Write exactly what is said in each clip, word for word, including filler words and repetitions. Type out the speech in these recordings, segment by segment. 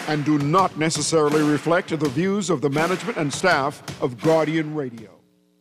and do not necessarily reflect the views of the management and staff of Guardian Radio.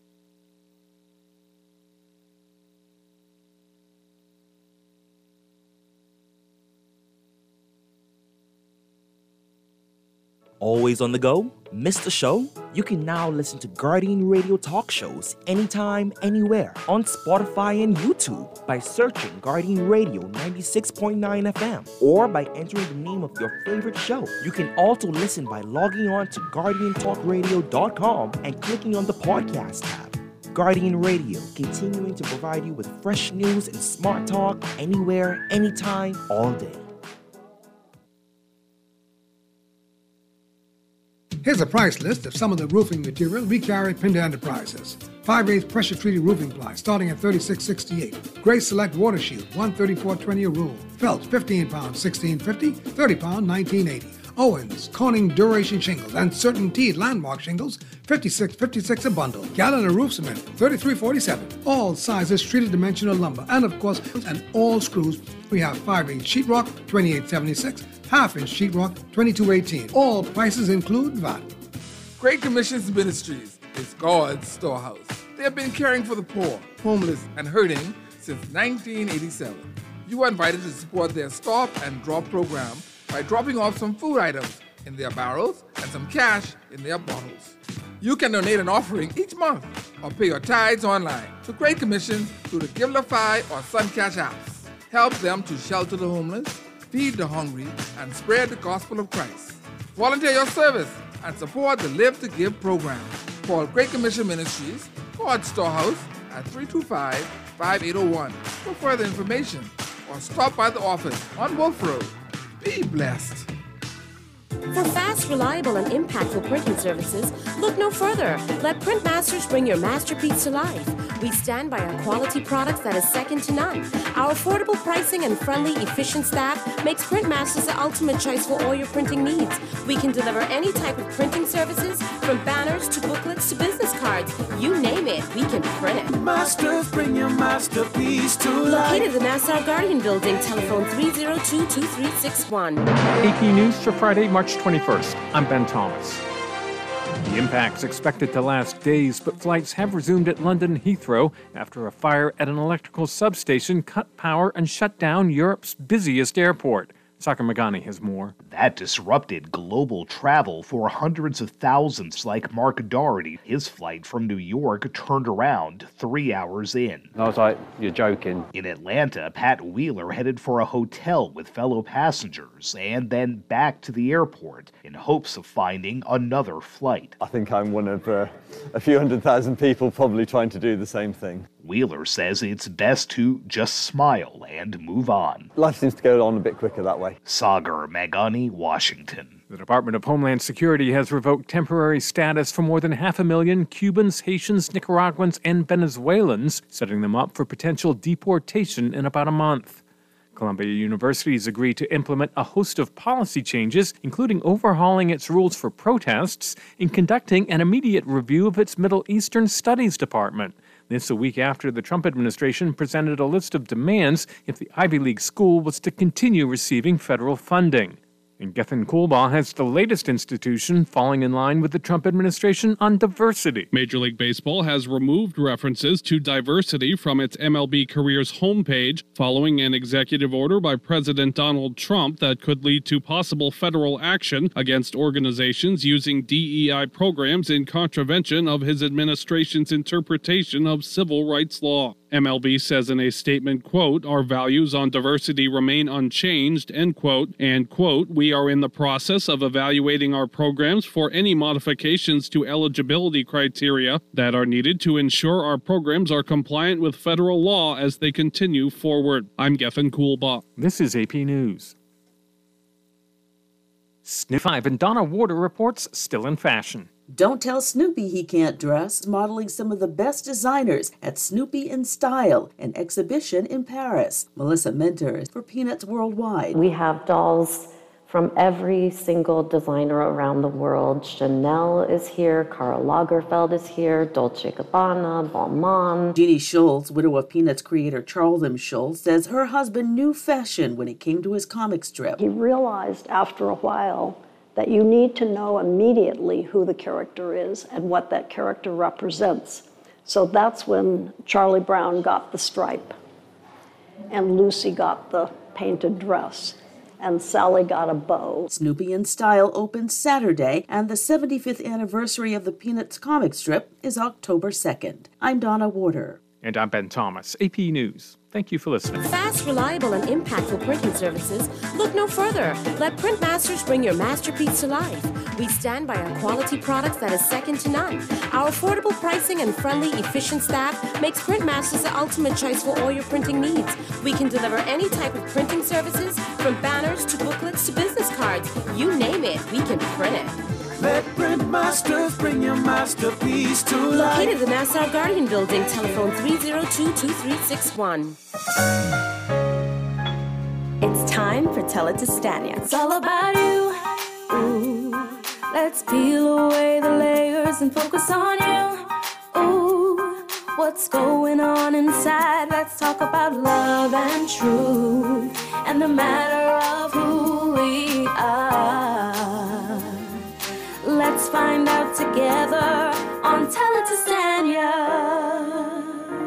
Always on the go? Missed a show? You can now listen to Guardian Radio talk shows anytime, anywhere on Spotify and YouTube by searching Guardian Radio ninety-six point nine F M or by entering the name of your favorite show. You can also listen by logging on to guardian talk radio dot com and clicking on the podcast tab. Guardian Radio, continuing to provide you with fresh news and smart talk anywhere, anytime, all day. Here's a price list of some of the roofing material we carry at Pinda Enterprises. five eighths pressure-treated roofing ply starting at thirty-six sixty-eight. Gray Select Water Shield, one thirty-four twenty a roll. Felt, fifteen pounds, sixteen fifty. thirty pound, nineteen eighty. Owens, Corning Duration Shingles, and Certain Teed Landmark Shingles, fifty-six fifty-six a bundle. Gallon of roof cement, thirty-three forty-seven. All sizes treated dimensional lumber, and of course, and all screws. We have five eighths sheetrock, twenty-eight seventy-six. Half-inch sheetrock, twenty-two eighteen. All prices include V A T. Great Commissions Ministries is God's storehouse. They have been caring for the poor, homeless, and hurting since nineteen eighty-seven. You are invited to support their Stop and Drop program by dropping off some food items in their barrels and some cash in their bottles. You can donate an offering each month or pay your tithes online to Great Commissions through the Givelify or Suncash apps. Help them to shelter the homeless, feed the hungry, and spread the gospel of Christ. Volunteer your service and support the Live to Give program. Call Great Commission Ministries, God's Storehouse, at three two five, five eight zero one for further information, or stop by the office on Wolf Road. Be blessed. For fast, reliable, and impactful printing services, look no further. Let Printmasters bring your masterpiece to life. We stand by our quality products that is second to none. Our affordable pricing and friendly, efficient staff makes Printmasters the ultimate choice for all your printing needs. We can deliver any type of printing services, from banners to booklets to business cards. You name it, we can print it. Masters, bring your masterpiece to life. Located in the Nassau Guardian Building, telephone three zero two, two three six one. A P News for Friday, March twenty-first. I'm Ben Thomas. The impact's expected to last days, but flights have resumed at London Heathrow after a fire at an electrical substation cut power and shut down Europe's busiest airport. Sakar Magani has more. That disrupted global travel for hundreds of thousands like Mark Doherty. His flight from New York turned around three hours in. I was like, you're joking. In Atlanta, Pat Wheeler headed for a hotel with fellow passengers and then back to the airport in hopes of finding another flight. I think I'm one of uh, a few hundred thousand people probably trying to do the same thing. Wheeler says it's best to just smile and move on. Life seems to go on a bit quicker that way. Sagar Magani, Washington. The Department of Homeland Security has revoked temporary status for more than half a million Cubans, Haitians, Nicaraguans, and Venezuelans, setting them up for potential deportation in about a month. Columbia University has agreed to implement a host of policy changes, including overhauling its rules for protests and conducting an immediate review of its Middle Eastern Studies Department. This a week after the Trump administration presented a list of demands if the Ivy League school was to continue receiving federal funding. And Gethin Coolbaugh has the latest institution falling in line with the Trump administration on diversity. Major League Baseball has removed references to diversity from its M L B Careers homepage following an executive order by President Donald Trump that could lead to possible federal action against organizations using D E I programs in contravention of his administration's interpretation of civil rights law. M L B says in a statement, quote, our values on diversity remain unchanged, end quote, and, quote, we are in the process of evaluating our programs for any modifications to eligibility criteria that are needed to ensure our programs are compliant with federal law as they continue forward. I'm Gethin Coolbaugh. This is A P News. Snoop five and Donna Warder reports still in fashion. Don't tell Snoopy he can't dress, modeling some of the best designers at Snoopy in Style, an exhibition in Paris. Melissa Minter for Peanuts Worldwide. We have dolls from every single designer around the world. Chanel is here, Karl Lagerfeld is here, Dolce and Gabbana, Balmain. Jeannie Schultz, widow of Peanuts creator Charles M. Schultz, says her husband knew fashion when it came to his comic strip. He realized after a while that you need to know immediately who the character is and what that character represents. So that's when Charlie Brown got the stripe, and Lucy got the painted dress, and Sally got a bow. Snoopy in Style opens Saturday, and the seventy-fifth anniversary of the Peanuts comic strip is October second. I'm Donna Warder. And I'm Ben Thomas, A P News. Thank you for listening. Fast, reliable, and impactful printing services? Look no further. Let Printmasters bring your masterpiece to life. We stand by our quality products that is second to none. Our affordable pricing and friendly, efficient staff makes Printmasters the ultimate choice for all your printing needs. We can deliver any type of printing services, from banners to booklets to business cards. You name it, we can print it. Let Printmasters bring your masterpiece to life. Located in the Nassau Guardian Building, telephone three zero two, two three six one. It's time for Tell It to Stanya. It's all about you. Ooh, let's peel away the layers and focus on you. Ooh, what's going on inside? Let's talk about love and truth and the matter of who we are. Let's find out together on Tell It to Stanya.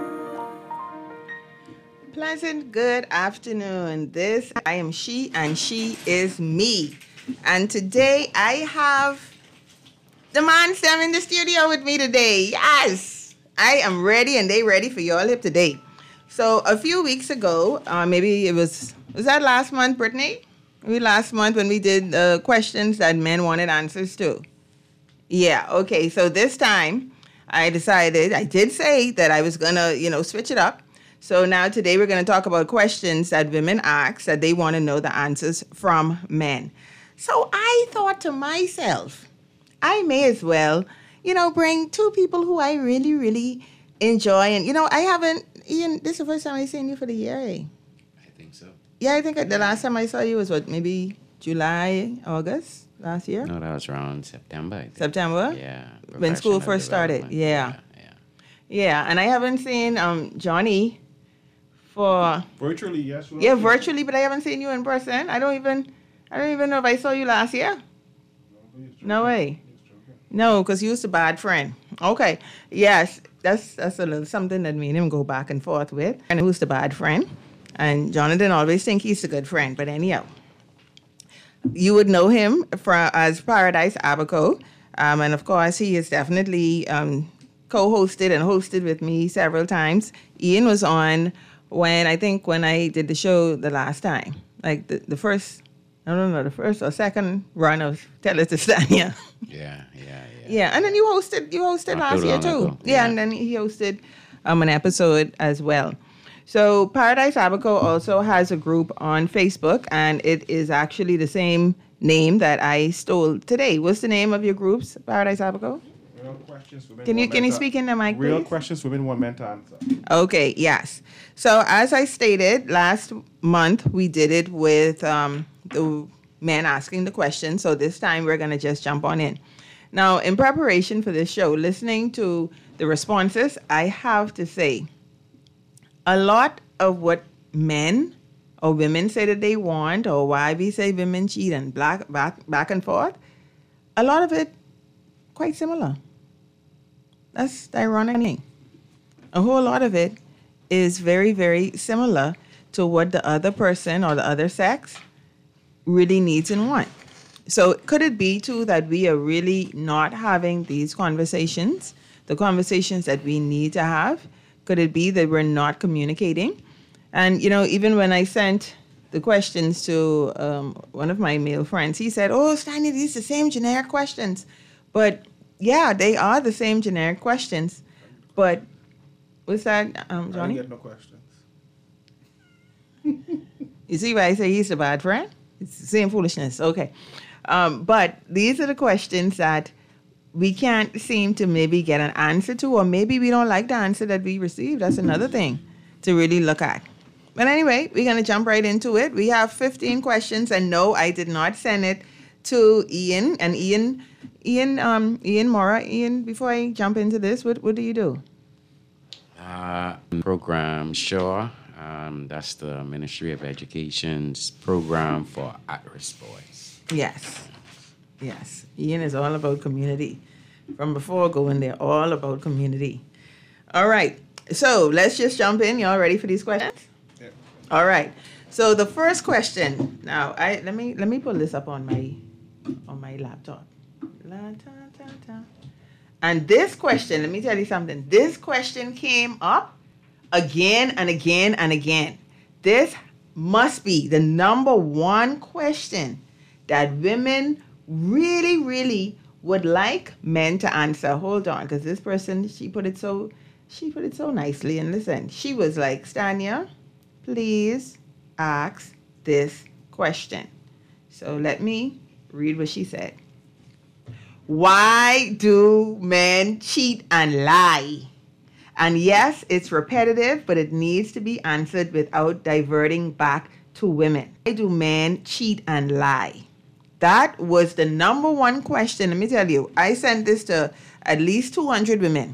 Pleasant good afternoon. This, I am she and she is me. And today I have the man Sam in the studio with me today. Yes, I am ready and they ready for y'all up to date. So a few weeks ago, uh, maybe it was, was that last month, Brittany? Maybe last month when we did uh, questions that men wanted answers to. Yeah, okay, so this time I decided, I did say that I was gonna, you know, switch it up. So now today we're gonna talk about questions that women ask that they wanna know the answers from men. So I thought to myself, I may as well, you know, bring two people who I really, really enjoy. And, you know, I haven't, Ian, this is the first time I've seen you for the year, eh? I think so. Yeah, I think the last time I saw you was what, maybe July, August? Last year? No, that was around September. I think. September? Yeah. When school first started. Yeah. yeah. Yeah, and I haven't seen um, Johnny for virtually, yes. Yeah, virtually, but I haven't seen you in person. I don't even I don't even know if I saw you last year. No way. No, because you was a bad friend. Okay. Yes, that's that's a little something that me and him go back and forth with. And who's the bad friend? And Jonathan always think he's a good friend, but anyhow. You would know him from, as Paradise Abaco. Um, and of course, he has definitely um, co-hosted and hosted with me several times. Ian was on when, I think, when I did the show the last time. Like the, the first, I don't know, the first or second run of Tell It to Stanya. Yeah, yeah, yeah. Yeah, and then you hosted, you hosted Not last too year long too. ago. Yeah, Yeah. and then he hosted um, an episode as well. So Paradise Abaco also has a group on Facebook, and it is actually the same name that I stole today. What's the name of your groups, Paradise Abaco? Real questions women Can you want can men you to- speak in the mic, Real please? questions women want men to answer. Okay, yes. So as I stated, last month we did it with um, the men asking the question. So this time we're going to just jump on in. Now, in preparation for this show, listening to the responses, I have to say, a lot of what men or women say that they want, or why we say women cheat and black, back, back and forth, a lot of it quite similar. That's the ironic thing. A whole lot of it is very, very similar to what the other person or the other sex really needs and want. So could it be, too, that we are really not having these conversations, the conversations that we need to have? Could it be that we're not communicating? And, you know, even when I sent the questions to um, one of my male friends, he said, oh, Stanya, these are the same generic questions. But, yeah, they are the same generic questions. But, what's that, um, Johnny? I don't get no questions. You see why I say he's a bad friend? It's the same foolishness. Okay. Um, but these are the questions that we can't seem to maybe get an answer to, or maybe we don't like the answer that we received. That's another thing to really look at. But anyway, we're going to jump right into it. We have fifteen questions, and no, I did not send it to Ian. And Ian, Ian, um, Ian Mora, Ian, before I jump into this, what, what do you do? Uh, program SURE, um, that's the Ministry of Education's program for at-risk boys. Yes. Yes, Ian is all about community. From before going there, all about community. All right, so let's just jump in. Y'all ready for these questions? Yeah. All right. So the first question. Now, I let me let me pull this up on my on my laptop. La, ta, ta, ta. And this question, let me tell you something. This question came up again and again and again. This must be the number one question that women really, really would like men to answer. Hold on, because this person, she put it so, she put it so nicely. And listen, she was like, Stania, please ask this question. So let me read what she said. Why do men cheat and lie? And yes, it's repetitive, but it needs to be answered without diverting back to women. Why do men cheat and lie? That was the number one question. Let me tell you, I sent this to at least two hundred women.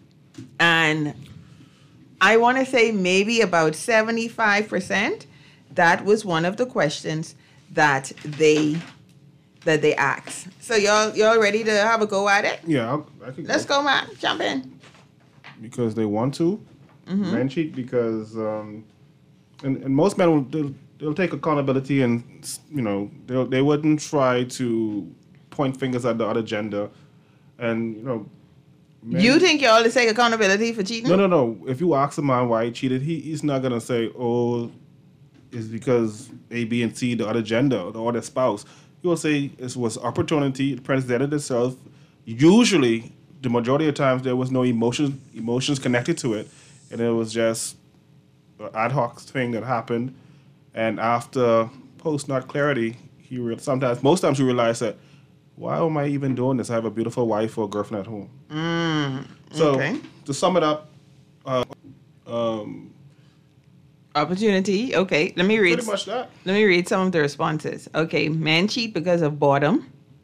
And I want to say maybe about seventy-five percent, that was one of the questions that they that they asked. So y'all y'all ready to have a go at it? Yeah, I'll, I can Let's go. go, man. Jump in. Because they want to. Mhm. Men cheat because, um, and, and most men will they'll, they'll take accountability and, you know, they'll, they wouldn't try to point fingers at the other gender. And, you know, men, You think y'all to take accountability for cheating? No, no, no. If you ask a man why he cheated, he, he's not going to say, oh, it's because A, B, and C, the other gender, the other spouse. He will say it was opportunity, it presented itself. Usually, the majority of times, there was no emotions emotions connected to it. And it was just an ad hoc thing that happened. And after post-nut clarity, he re- sometimes, most times, you realize that, why am I even doing this? I have a beautiful wife or girlfriend at home. Mm, So, okay. to sum it up, uh, um, Opportunity. Okay, let me read. Pretty much that. Let me read some of the responses. Okay, men cheat because of boredom.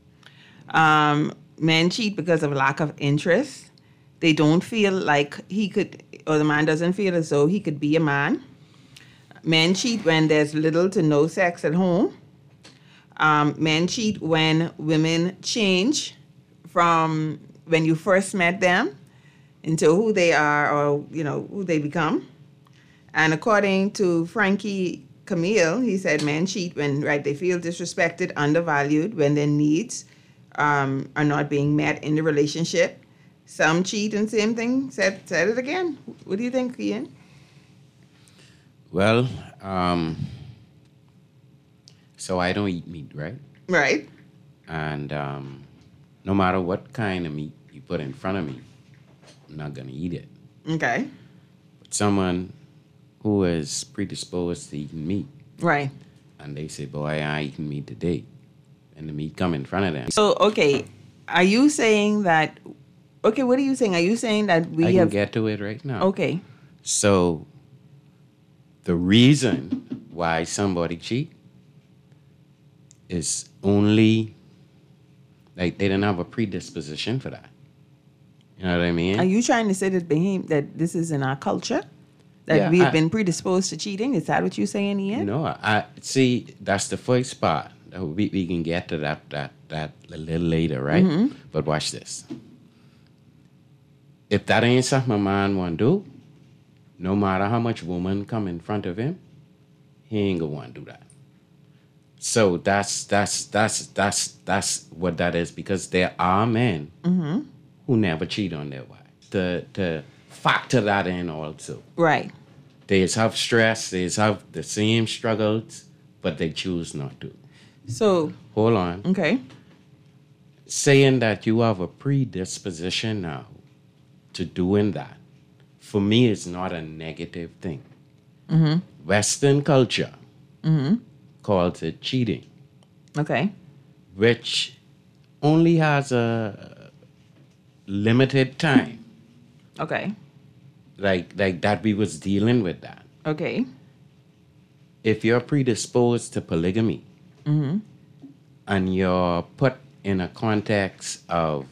Um, men cheat because of lack of interest. They don't feel like he could, or the man doesn't feel as though he could be a man. Men cheat when there's little to no sex at home. Um, men cheat when women change from when you first met them into who they are, or you know who they become. And according to Frankie Camille, he said men cheat when, right, they feel disrespected, undervalued, when their needs um, are not being met in the relationship. Some cheat and same thing, said, said it again. What do you think, Ian? Well, um, so I don't eat meat, right? Right. And um, no matter what kind of meat you put in front of me, I'm not going to eat it. Okay. But someone who is predisposed to eating meat. Right. And they say, boy, I ain't eating meat today. And the meat come in front of them. So, okay, are you saying that, okay, what are you saying? Are you saying that we I have... can get to it right now. Okay. So the reason why somebody cheat is only, like, they didn't have a predisposition for that. You know what I mean? Are you trying to say that, behem- that this is in our culture? That Yeah, we've I- been predisposed to cheating? Is that what you're saying, Ian? No, I, I see. That's the first part. We, we can get to that that that a little later, right? Mhm. But watch this. If that ain't something a man want to do, no matter how much woman come in front of him, he ain't gonna want to do that. So that's that's that's that's that's what that is, because there are men Mm-hmm. who never cheat on their wife. To to factor that in also. Right. They have stress, they have the same struggles, but they choose not to. So, Hold on. okay. Saying that you have a predisposition now to doing that, for me, is not a negative thing. Mm-hmm. Western culture Mm-hmm. calls it cheating, Okay. which only has a limited time. Okay. Like like that we was dealing with that. Okay. If you're predisposed to polygamy, Mm-hmm. and you're put in a context of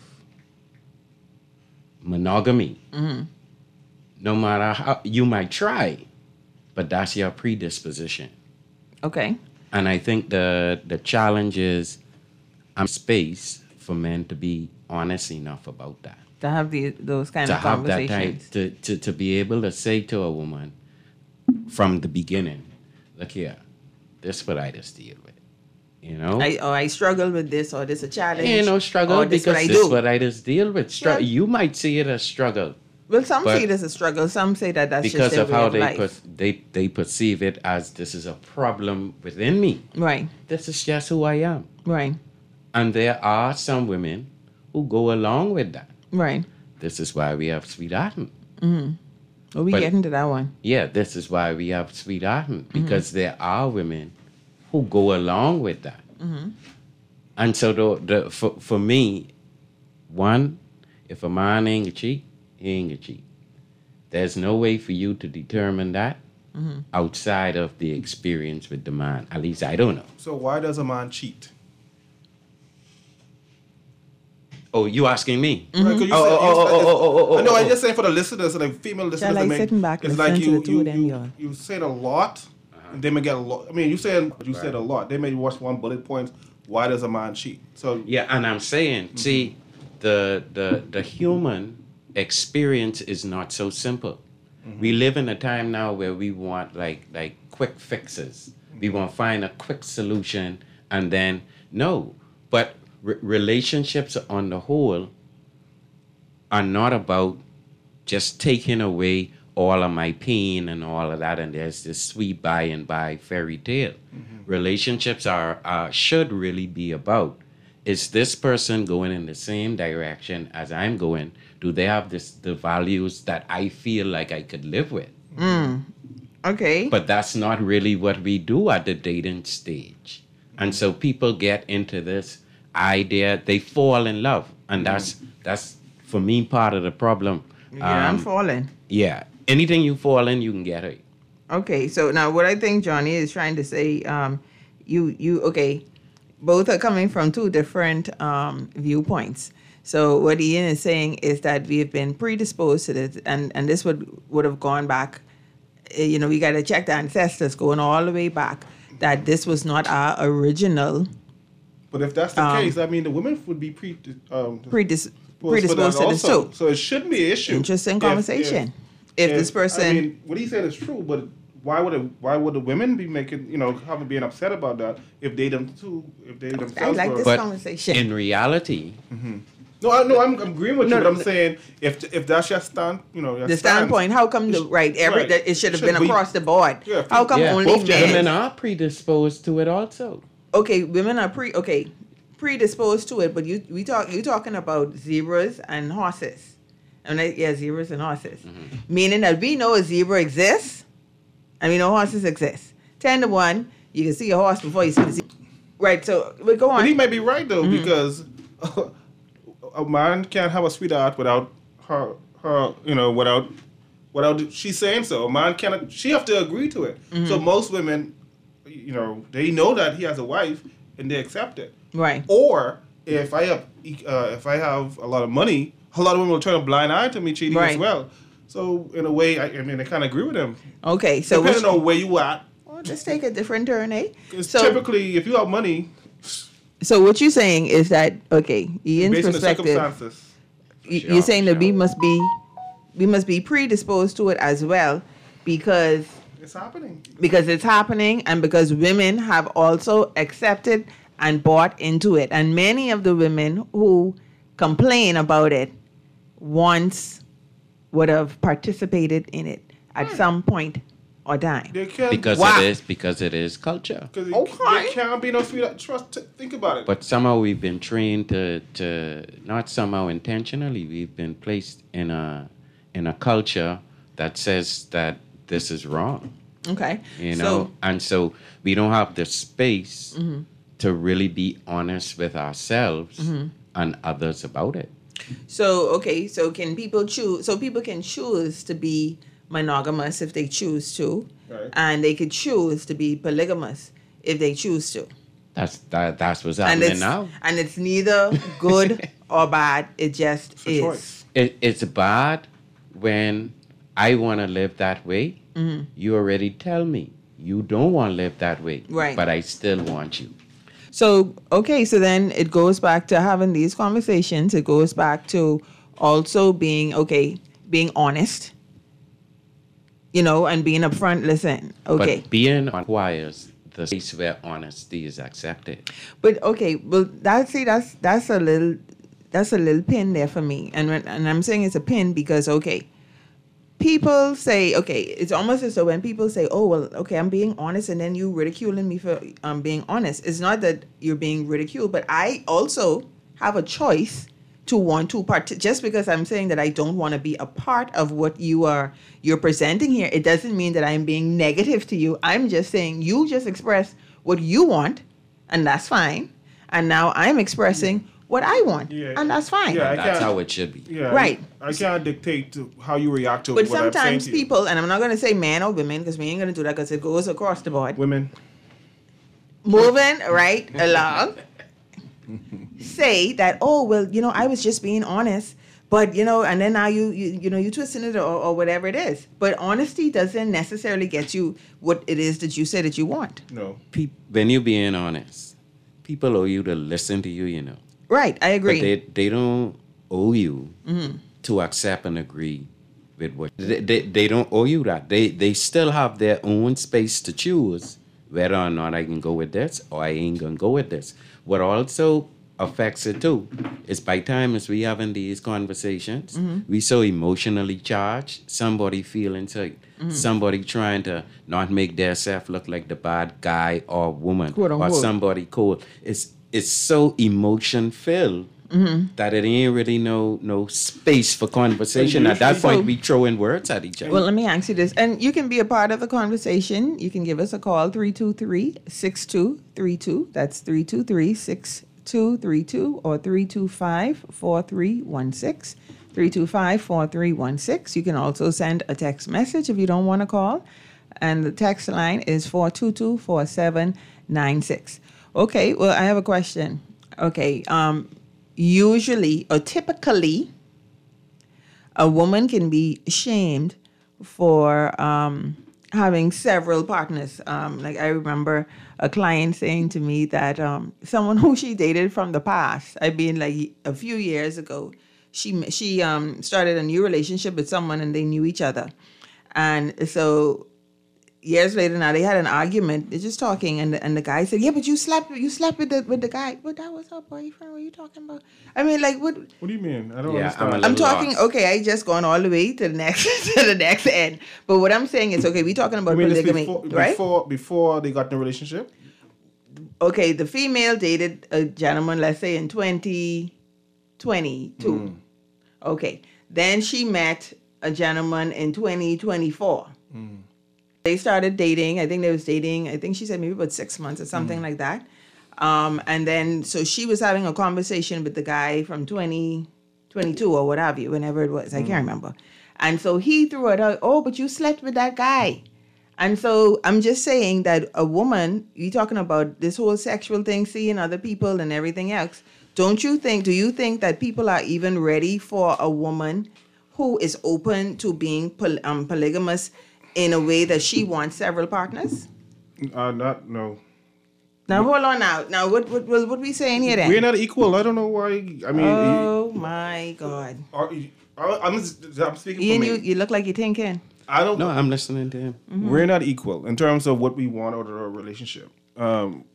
monogamy, Mm-hmm. no matter how you might try, but that's your predisposition. Okay. And I think the the challenge is I'm space for men to be honest enough about that. To have the, those kind to of have that conversations. type, to, to, to be able to say to a woman from the beginning, look here, this is what I just deal with. You know? I, or I struggle with this, or this a challenge. Ain't no struggle or this because what I this do. is what I just deal with. Str- Yeah. You might see it as struggle. Well, some but see it as a struggle. Some say that that's because just their of way how of they, life. per- they they perceive it as this is a problem within me. Right. This is just who I am. Right. And there are some women who go along with that. Right. This is why we have sweethearting. Mm-hmm. Well, we But- get into that one. Yeah, this is why we have sweethearting, Mm-hmm. because there are women who go along with that. Mm-hmm. And so the, the for, for me, one, if a man ain't a cheat, he ain't a cheat. There's no way for you to determine that Mm-hmm. outside of the experience with the man. At least I don't know. So why does a man cheat? Oh, you asking me? Right, 'cause you Oh, said- oh, you oh, said- oh, oh, oh, I know. oh, I'm oh. just saying for the listeners, like female listeners, Shall I that may- sit back, it's listen like to you the two you of them, you, y'all? you said a lot, and they may get a lot. I mean, you said you said a lot. They may watch one bullet point. Why does a man cheat? So Yeah, and I'm saying, see, the the the human experience is not so simple. We live in a time now where we want like like quick fixes. We want to find a quick solution, and then no. But re- relationships on the whole are not about just taking away all of my pain and all of that, and there's this sweet by and by fairy tale. Relationships are, are should really be about, is this person going in the same direction as I'm going? Do they have this the values that I feel like I could live with? Mm. Okay. But that's not really what we do at the dating stage. And so people get into this idea, they fall in love. And that's that's for me part of the problem. Yeah, I'm Um, falling. Yeah. Anything you fall in, you can get it. Okay, so now what I think Johnny is trying to say, um, you you okay, both are coming from two different um, viewpoints. So what Ian is saying is that we have been predisposed to this, and, and this would would have gone back. eh, You know, we got to check the ancestors going all the way back. That this was not our original. But if that's the Um, case, I mean, the women would be pre um, Predis- for predisposed that to this also. too. So it shouldn't be an issue. Interesting If- conversation. If this person- I mean, what he said is true, but why would it, why would the women be making, you know, having being upset about that if they them too, if they themselves like were, this But conversation. in reality, No, I no, I'm, I'm agreeing with No, you, but I'm no. saying if if that's your stand, you know, your The stance, standpoint, how come the right every right. that it should have Should been be- across the board? Yeah, How come yeah, only both men? women are predisposed to it also. Okay, women are pre okay predisposed to it, but you we talk you talking about zebras and horses, and I, yeah, zebras and horses, Mm-hmm. meaning that we know a zebra exists, and we know horses exist. Ten to one, you can see a horse before you see the zebra. Right. So we go on. But he may be right though, Mhm. because a man can't have a sweetheart without her, her, you know, without, without she saying so. A man cannot. She have to agree to it. Mhm. So most women, you know, they know that he has a wife and they accept it. Right. Or if I have, uh, if I have a lot of money, a lot of women will turn a blind eye to me cheating Right. as well. So in a way, I, I mean, I kind of agree with him. Okay. So depending which- on where you at, Well, let's take a different turn, eh? because So typically, if you have money, so what you're saying is that okay, Ian's based on the perspective. circumstances. y- You're saying that we must be we must be predisposed to it as well because It's happening. because it's happening and because women have also accepted and bought into it. And many of the women who complain about it once would have participated in it at some point or time. They can't, Because Wow. it is because it is culture. Because there can't be no sweetheart. Trust. T- think about it. But somehow we've been trained to, to not somehow intentionally, we've been placed in a in a culture that says that this is wrong. Okay. You So- know, and so we don't have the space Mhm. to really be honest with ourselves Mhm. and others about it. So okay, so can people choose? So people can choose to be monogamous if they choose to, Right. and they could choose to be polygamous if they choose to. That's that, that's what's And happening it's now. and it's neither good or bad. It just is. It, it's bad when I want to live that way. Mhm. You already tell me you don't want to live that way, Right. but I still want you. So, okay, so then it goes back to having these conversations. It goes back to also being, okay, being honest, you know, and being upfront. Listen, okay. But being requires the space where honesty is accepted. But, okay, well, that's, see, that's, that's a little, that's a little pin there for me. And, when, and I'm saying it's a pin because, okay, people say, okay, it's almost as though when people say, oh, well, okay, I'm being honest, and then you ridiculing me for um, being honest. It's not that you're being ridiculed, but I also have a choice to want to part. Just because I'm saying that I don't want to be a part of what you are you're presenting here, it doesn't mean that I'm being negative to you. I'm just saying you just express what you want, and that's fine. And now I'm expressing what I want, yeah. and that's fine. Yeah, I that's can't, how it should be. Yeah, right. I, I can't dictate to how you react to but what I'm saying to you. But sometimes people, and I'm not going to say men or women, because we ain't going to do that because it goes across the board. Women. Moving right along, say that, oh, well, you know, I was just being honest, but, you know, and then now you, you, you know, you twisting it or, or whatever it is. But honesty doesn't necessarily get you what it is that you say that you want. No. Pe- when you're being honest, people owe you to listen to you, you know. Right, I agree. But they, they don't owe you mm-hmm. to accept and agree with what they, they, they don't owe you that. They they still have their own space to choose whether or not I can go with this or I ain't gonna go with this. What also affects it too is by time as we having these conversations, mm-hmm. we so emotionally charged, somebody feeling sick, mm-hmm. somebody trying to not make their self look like the bad guy or woman, quote, or somebody cold. It's It's so emotion filled mm-hmm. that it ain't really no no space for conversation. At that point, so, we throwing words at each other. Well, let me ask you this, and you can be a part of the conversation. You can give us a call, three two three, six two three two. That's three two three, six two three two, or three two five, four three one six. three two five, four three one six. You can also send a text message if you don't want to call, and the text line is four two two, four seven nine six. Okay, well, I have a question. Okay, um, usually or typically, a woman can be shamed for um, having several partners. Um, like I remember a client saying to me that um, someone who she dated from the past, I mean, like a few years ago, she she um, started a new relationship with someone and they knew each other, and so. Years later, now they had an argument. They're just talking, and the, and the guy said, "Yeah, but you slept, you slept with the with the guy." But that was her boyfriend. What are you talking about? I mean, like, what? What do you mean? I don't yeah, understand. I'm, I'm talking. Lost. Okay, I just gone all the way to the next to the next end. But what I'm saying is, okay, we talking about you mean polygamy, before, right? Before before they got in a relationship. Okay, the female dated a gentleman, let's say in twenty twenty-two. Mm. Okay, then she met a gentleman in twenty twenty-four. Mm. They started dating. I think they was dating, I think she said maybe about six months or something mm. like that. Um, and then, so she was having a conversation with the guy from twenty twenty-two or what have you, whenever it was. I mm. can't remember. And so he threw it out, oh, but you slept with that guy. And so I'm just saying that a woman, you're talking about this whole sexual thing, seeing other people and everything else. Don't you think, do you think that people are even ready for a woman who is open to being poly- um, polygamous in a way that she wants several partners? Uh, not, no. Now, hold on now. Now, what what what, what we saying here then? We're not equal. I don't know why. I mean... Oh, you, my God. Are, are, I'm, I'm speaking Ian, for me. you, you look like you're thinking. I don't No, I'm listening to him. Mm-hmm. We're not equal in terms of what we want out of a relationship. Um,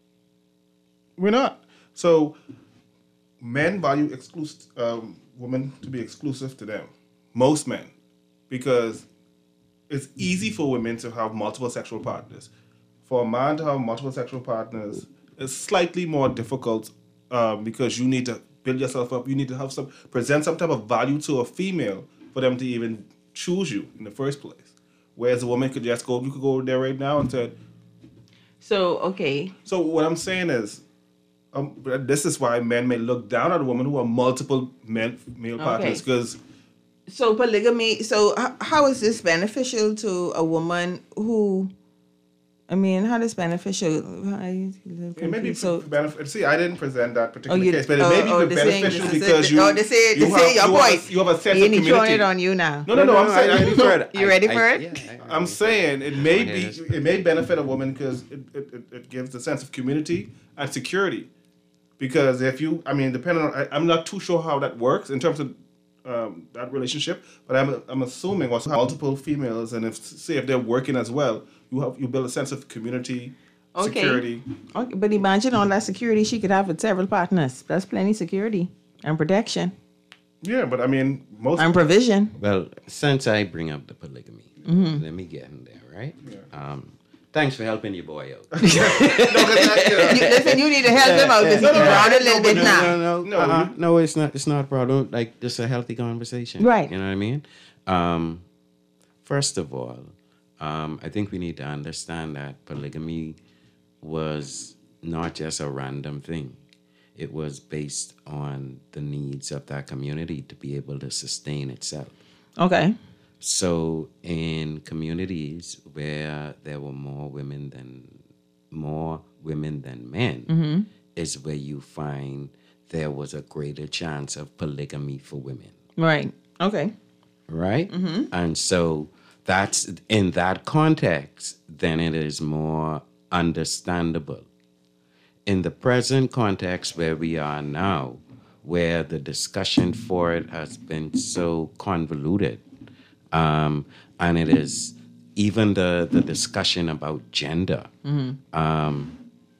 we're not. So, men value exclusive um, women to be exclusive to them. Most men. Because it's easy for women to have multiple sexual partners. For a man to have multiple sexual partners, it's slightly more difficult um, because you need to build yourself up. You need to have some present some type of value to a female for them to even choose you in the first place. Whereas a woman could just go, you could go there right now and say. So, okay. So what I'm saying is, um, this is why men may look down at a woman who have multiple men, male partners because. Okay. So polygamy, so h- how is this beneficial to a woman who, I mean, how does beneficial? I, It may be so. benefit. See, I didn't present that particular Oh, you- case, but it oh, may be oh, they saying beneficial this is because it. you. Oh, they say- you they say your you have, point. a, you have a sense You of ain't community. throwing it on you now. No, no, no. No, I'm no, saying I'm ready for it. You ready for it? Yeah, I'm saying it may be. It may benefit a woman because it, it, it, it gives a sense of community and security. Because if you, I mean, depending on, I, I'm not too sure how that works in terms of um, that relationship, but I'm I'm assuming also multiple females, and if say if they're working as well, you have you build a sense of community, Okay. security. Okay, but imagine all that security she could have with several partners. That's plenty security and protection Yeah, but I mean, most and provision. Well, since I bring up the polygamy, Mhm. let me get in there, right? Um, thanks for helping your boy out. You- listen, you need to help him out because he can run a little bit no, now. No, no, No, uh-uh. you- no, it's not. It's not a problem. Like, just a healthy conversation, Right. You know what I mean? Um, first of all, um, I think we need to understand that polygamy was not just a random thing. It was based on the needs of that community to be able to sustain itself. Okay. So in communities where there were more women than more women than men, Mhm. is where you find there was a greater chance of polygamy for women, Right. Okay. right? Mhm. And so that's in that context, then it is more understandable. In the present context where we are now, where the discussion for it has been so convoluted, um, and it is even the, the discussion about gender, Mhm. um,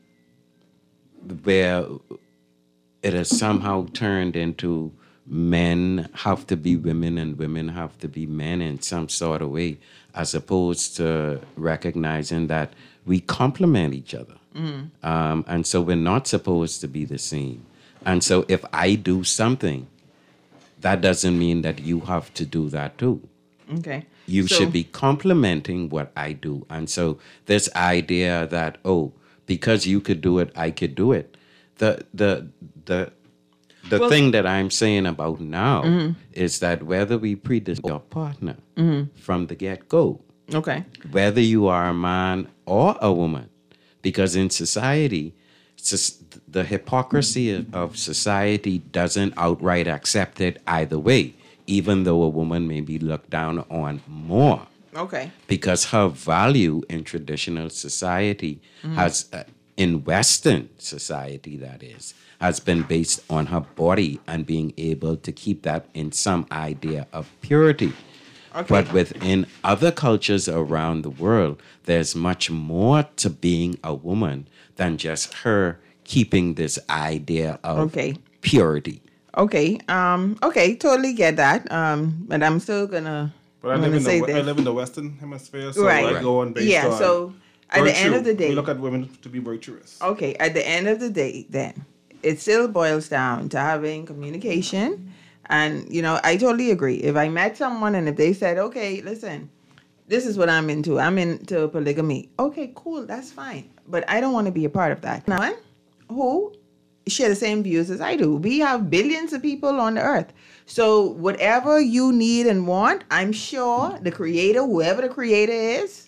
where it has somehow turned into men have to be women and women have to be men in some sort of way, as opposed to recognizing that we complement each other. Mhm. Um, and so we're not supposed to be the same. And so if I do something, that doesn't mean that you have to do that too. Okay. You So- should be complimenting what I do. And so this idea that, oh, because you could do it, I could do it. The the the the Well- thing that I'm saying about now Mhm. is that whether we predispose your partner Mhm. from the get-go, Okay. whether you are a man or a woman, because in society, sus- the hypocrisy of- of society doesn't outright accept it either way, even though a woman may be looked down on more, Okay. because her value in traditional society Mhm. has, uh, in Western society that is, has been based on her body and being able to keep that in some idea of purity. Okay. But within other cultures around the world, there's much more to being a woman than just her keeping this idea of Okay. purity. Okay. Um. Okay. Totally get that. Um. But I'm still gonna. But I I'm live gonna in say the I this. live in the Western Hemisphere, so Right. I go on based Yeah, on so at the end virtue. of the day- we look at women to be virtuous. Okay, at the end of the day, then it still boils down to having communication. And, you know, I totally agree. If I met someone and if they said, okay, listen, this is what I'm into, I'm into polygamy. Okay, cool, that's fine. But I don't want to be a part of that. Now, who share the same views as I do? We have billions of people on the earth. So whatever you need and want, I'm sure the creator, whoever the creator is,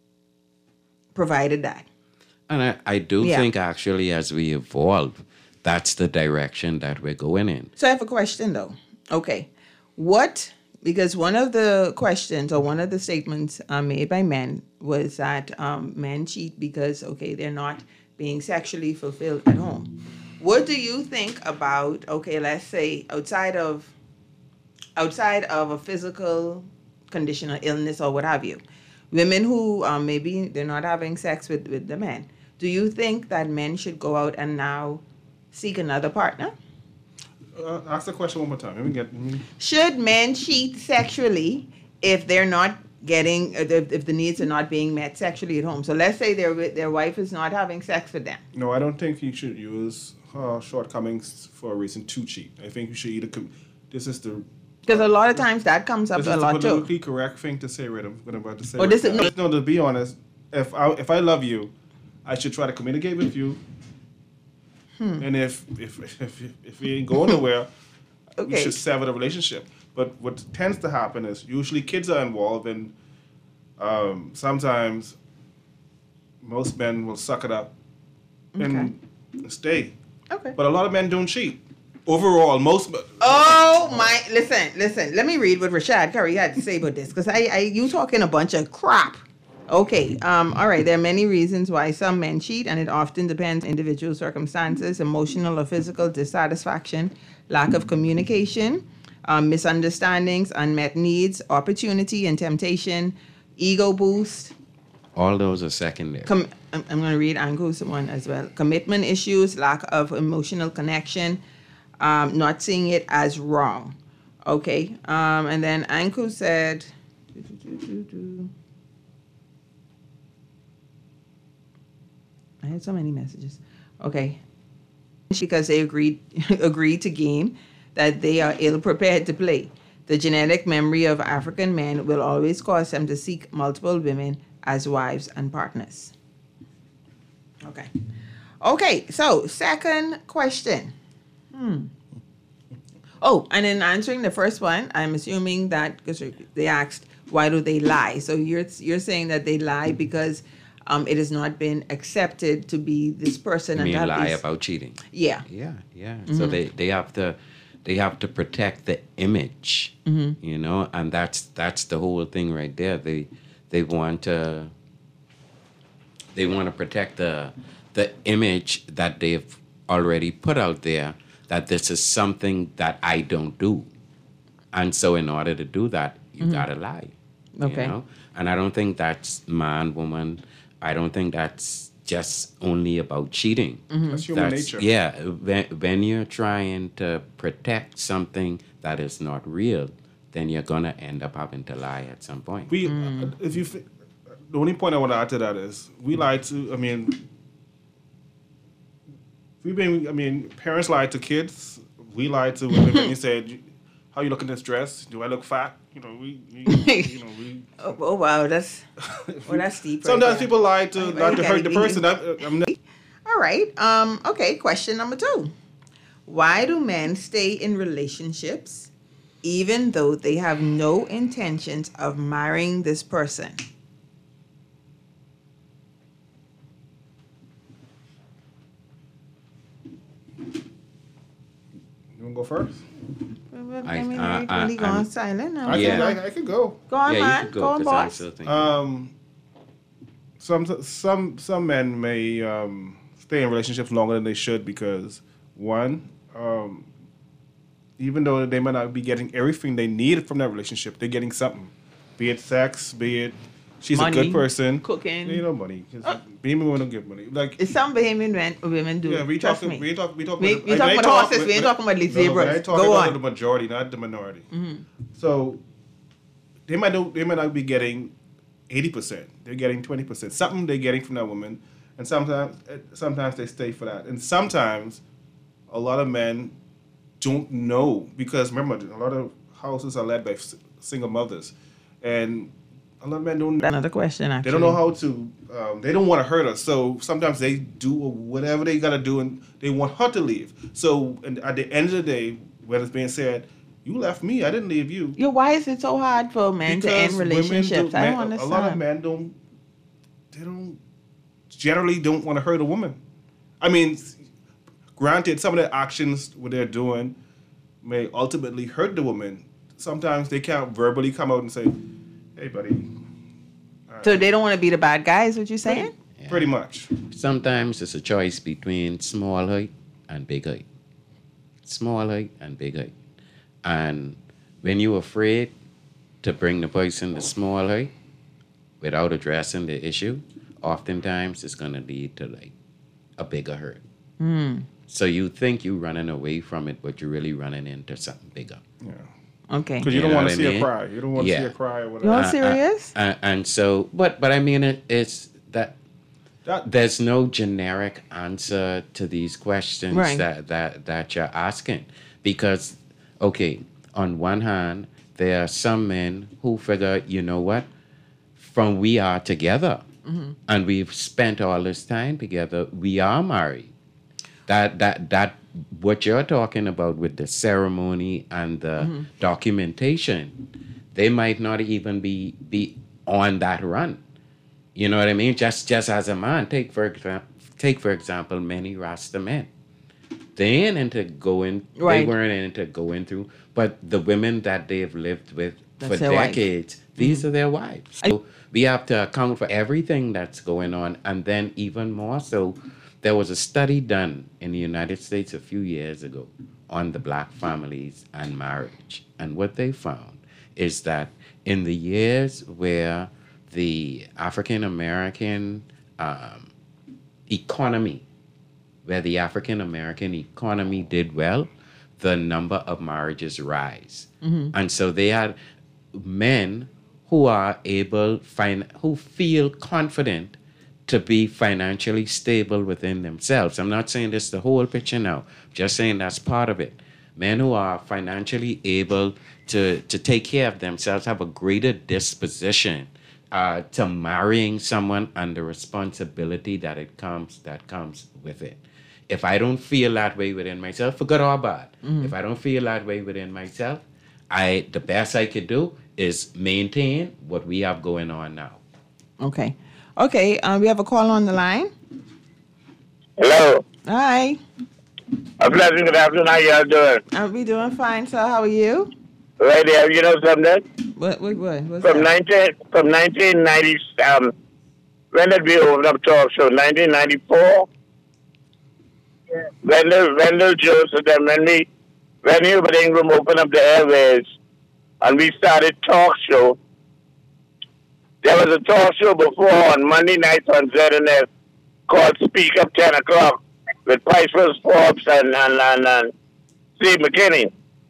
provided that. And I, I do Yeah. think actually as we evolve, that's the direction that we're going in. So I have a question though. Okay. What, because one of the questions or one of the statements uh, made by men was that um, men cheat because, okay, they're not being sexually fulfilled at home. What do you think about, okay, let's say outside of, outside of a physical condition or illness or what have you, women who um, maybe they're not having sex with, with the men, do you think that men should go out and now seek another partner? Uh, ask the question one more time. Let me get. Let me... Should men cheat sexually if they're not getting, if, if the needs are not being met sexually at home? So let's say their their wife is not having sex with them. No, I don't think you should use uh, shortcomings for a reason to cheat. I think you should either. Com- this is the. Because a lot of times that comes up This a is the lot too. politically correct thing to say, right? I'm what I'm about to say. Oh, right this is- now. no. To be honest, if I if I love you, I should try to communicate with you. Hmm. And if if if if we ain't going nowhere, we Okay. should sever the relationship. But what tends to happen is usually kids are involved, and um, sometimes most men will suck it up and stay. Okay. But a lot of men don't cheat. Overall, most. Oh my! Listen, listen. Let me read what Rashad Curry had to say about this, because I, I, you talking a bunch of crap. Okay. Um. All right. There are many reasons why some men cheat, and it often depends on individual circumstances, emotional or physical dissatisfaction, lack of communication, um, misunderstandings, unmet needs, opportunity and temptation, ego boost. All those are secondary. Com- I'm, I'm going to read Anku's one as well. Commitment issues, lack of emotional connection, um, not seeing it as wrong. Okay. Um, and then Anku said, I had so many messages. Okay. Because they agreed agreed to game that they are ill prepared to play. The genetic memory of African men will always cause them to seek multiple women as wives and partners. Okay. Okay, so second question. Hmm. Oh, and in answering the first one, I'm assuming that because they asked, why do they lie? So you're you're saying that they lie because um, it has not been accepted to be this person. You and mean that lie is- about cheating? Yeah. Yeah, yeah. So Mhm. they, they have to they have to protect the image, Mhm. you know, and that's that's the whole thing right there. They they want to they want to protect the the image that they've already put out there, that this is something that I don't do. And so in order to do that, you Mhm. gotta lie. Okay. You know? And I don't think that's man, woman. I don't think that's just only about cheating. Mhm. That's human nature. Yeah. When, when you're trying to protect something that is not real, then you're gonna end up having to lie at some point. We, uh, if you, fi- the only point I want to add to that is we lie to. I mean, we've been. I mean, parents lie to kids. We lie to women. When you said, "How you look in this dress? Do I look fat?" You know, we. we you know, we. Oh, oh wow, that's well, that's deep. right Sometimes there. people lie to I- I not to look hurt at the it, person. you- I, I'm not, All right. Um, okay, question number two. Why do men stay in relationships even though they have no intentions of marrying this person? You want to go first? I, mean, I- right I- when he I'm- goes silent now. I, Yeah. can, I, I can go. Go on, Yeah, you man. could Go, go, on, 'cause I'm boss. still thinking. Um, some some some men may um, stay in relationships longer than they should because one, um, even though they might not be getting everything they need from that relationship, they're getting something, be it sex, be it she's Money, a good person, cooking. You know, money. 'Cause Being women don't get money. Like It's some Bahamian men, women do. yeah, we Trust talking, me. we talk, we talk. We- about- we when talking I about talk- horses, we when- ain't talking about no, zebras. when I talk Go about on. the majority, not the minority. Mhm. So they might don't, they might not be getting eighty percent. They're getting twenty percent. Something they're getting from that woman, and sometimes eh, sometimes they stay for that. And sometimes a lot of men don't know because remember a lot of houses are led by s- single mothers, and a lot of men don't. Another question, They actually. don't know how to. Um, they don't want to hurt us, so sometimes they do whatever they gotta do, and they want her to leave. So and at the end of the day, when it's being said, "You left me, I didn't leave you." Yo, why is it so hard for men to end women relationships? do- I men- don't understand. A lot of men don't. They don't generally don't want to hurt a woman. I mean, granted, some of the actions what they're doing may ultimately hurt the woman. Sometimes they can't verbally come out and say, "Hey, buddy." So they don't want to be the bad guy, is what you're saying? Pretty much. Sometimes it's a choice between small height and big height. Small height and big height. And when you're afraid to bring the person to small height without addressing the issue, oftentimes it's going to lead to like a bigger hurt. Hmm. So you think you're running away from it, but you're really running into something bigger. Yeah. Okay. Because you don't know want what to I see her mean? cry. You don't want to see Yeah. her cry or whatever. You all Uh, uh, serious? uh, and so, but but I mean, it, it's that, That- there's no generic answer to these questions Right. that, that that you're asking, because okay, on one hand, there are some men who figure, you know what, from we are together, Mhm. and we've spent all this time together, we are married. That that that what you're talking about with the ceremony and the Mhm. documentation, they might not even be be on that run. You know what I mean? Just just as a man, take for example, take for example, many Rasta men. They ain't into going. Right. They weren't into going through. But the women that they've lived with That's for their wife. decades, these are their wives. So we have to account for everything that's going on, and then even more so, there was a study done in the United States a few years ago on the black families and marriage, and what they found is that in the years where the African American um, economy, where the African American economy did well, the number of marriages rise. Mhm. And so they had men who are able, fin- who feel confident to be financially stable within themselves. I'm not saying this the whole picture now, just saying that's part of it. Men who are financially able to, to take care of themselves have a greater disposition uh, to marrying someone and the responsibility that it comes that comes with it. If I don't feel that way within myself, for good or bad, Mhm. if I don't feel that way within myself, I the best I could do is maintain what we have going on now. Okay. Okay, uh, we have a call on the line. Hello. Hi. A pleasant good afternoon. How y'all doing? Are we doing fine, sir? How are you? Right there. You know something? What, what, what? What's From that? nineteen from nineteen ninety um when did we open up talk show? Nineteen ninety four. Wendell Wendell Joseph and when we when Hubert Ingram opened up the airways and we started talk show. There was a talk show before on Monday nights on Z N S called Speak Up ten o'clock with Priceless Forbes and, and, and, and Steve McKinney.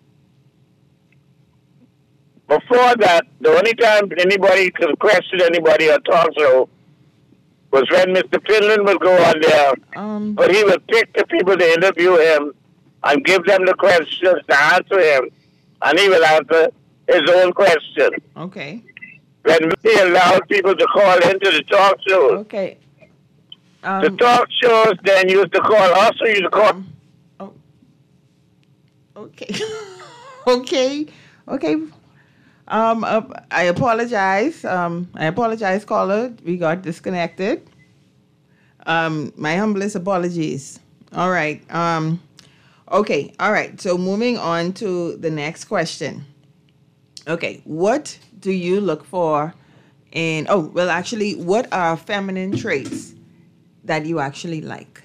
Before that, the only time anybody could question anybody or talk show was when Mister Finland would go on there, um, but he would pick the people to interview him and give them the questions to answer him, and he would answer his own question. Okay. When he allowed people to call into the talk shows. Okay. the talk shows then used to call, also used to call. Okay. okay. Okay. Um, uh, I apologize. Um, I apologize, caller. We got disconnected. Um, my humblest apologies. All right. Um, okay. All right. So moving on to the next question. Okay. What do you look for in, oh, well, actually, what are feminine traits that you actually like?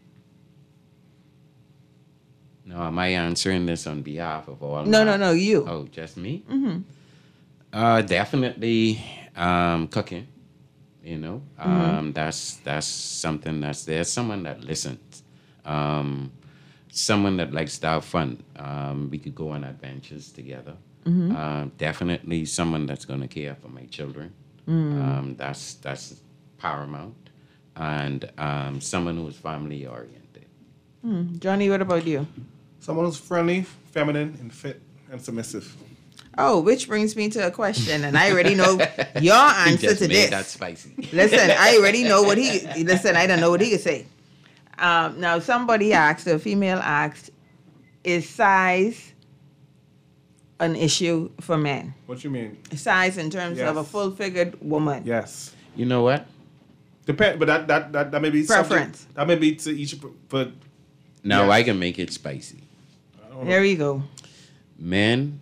No, am I answering this on behalf of all? No, my- no, no, you. Oh, just me? Mm-hmm. Uh, definitely um, cooking. You know, um, Mhm. that's that's something that's there. Someone that listens, um, someone that likes to have fun. Um, we could go on adventures together. Mhm. Um, definitely someone that's going to care for my children. Mm. Um, that's that's paramount, and um, someone who is family oriented. Hmm. Johnny, what about you? Someone who's friendly, feminine, and fit, and submissive. Oh, which brings me to a question, and I already know your He answer just to made this. that spicy. Listen, I already know what he. Listen, I don't know what he could say. Um, now, somebody asked, a female asked, is size an issue for men? What you mean? Size in terms of a Yes. full-figured woman. Yes. You know what? Depend, but that that that, that may be Preference. subject- That may be to each, but Now yes. I can make it spicy. There you go. Men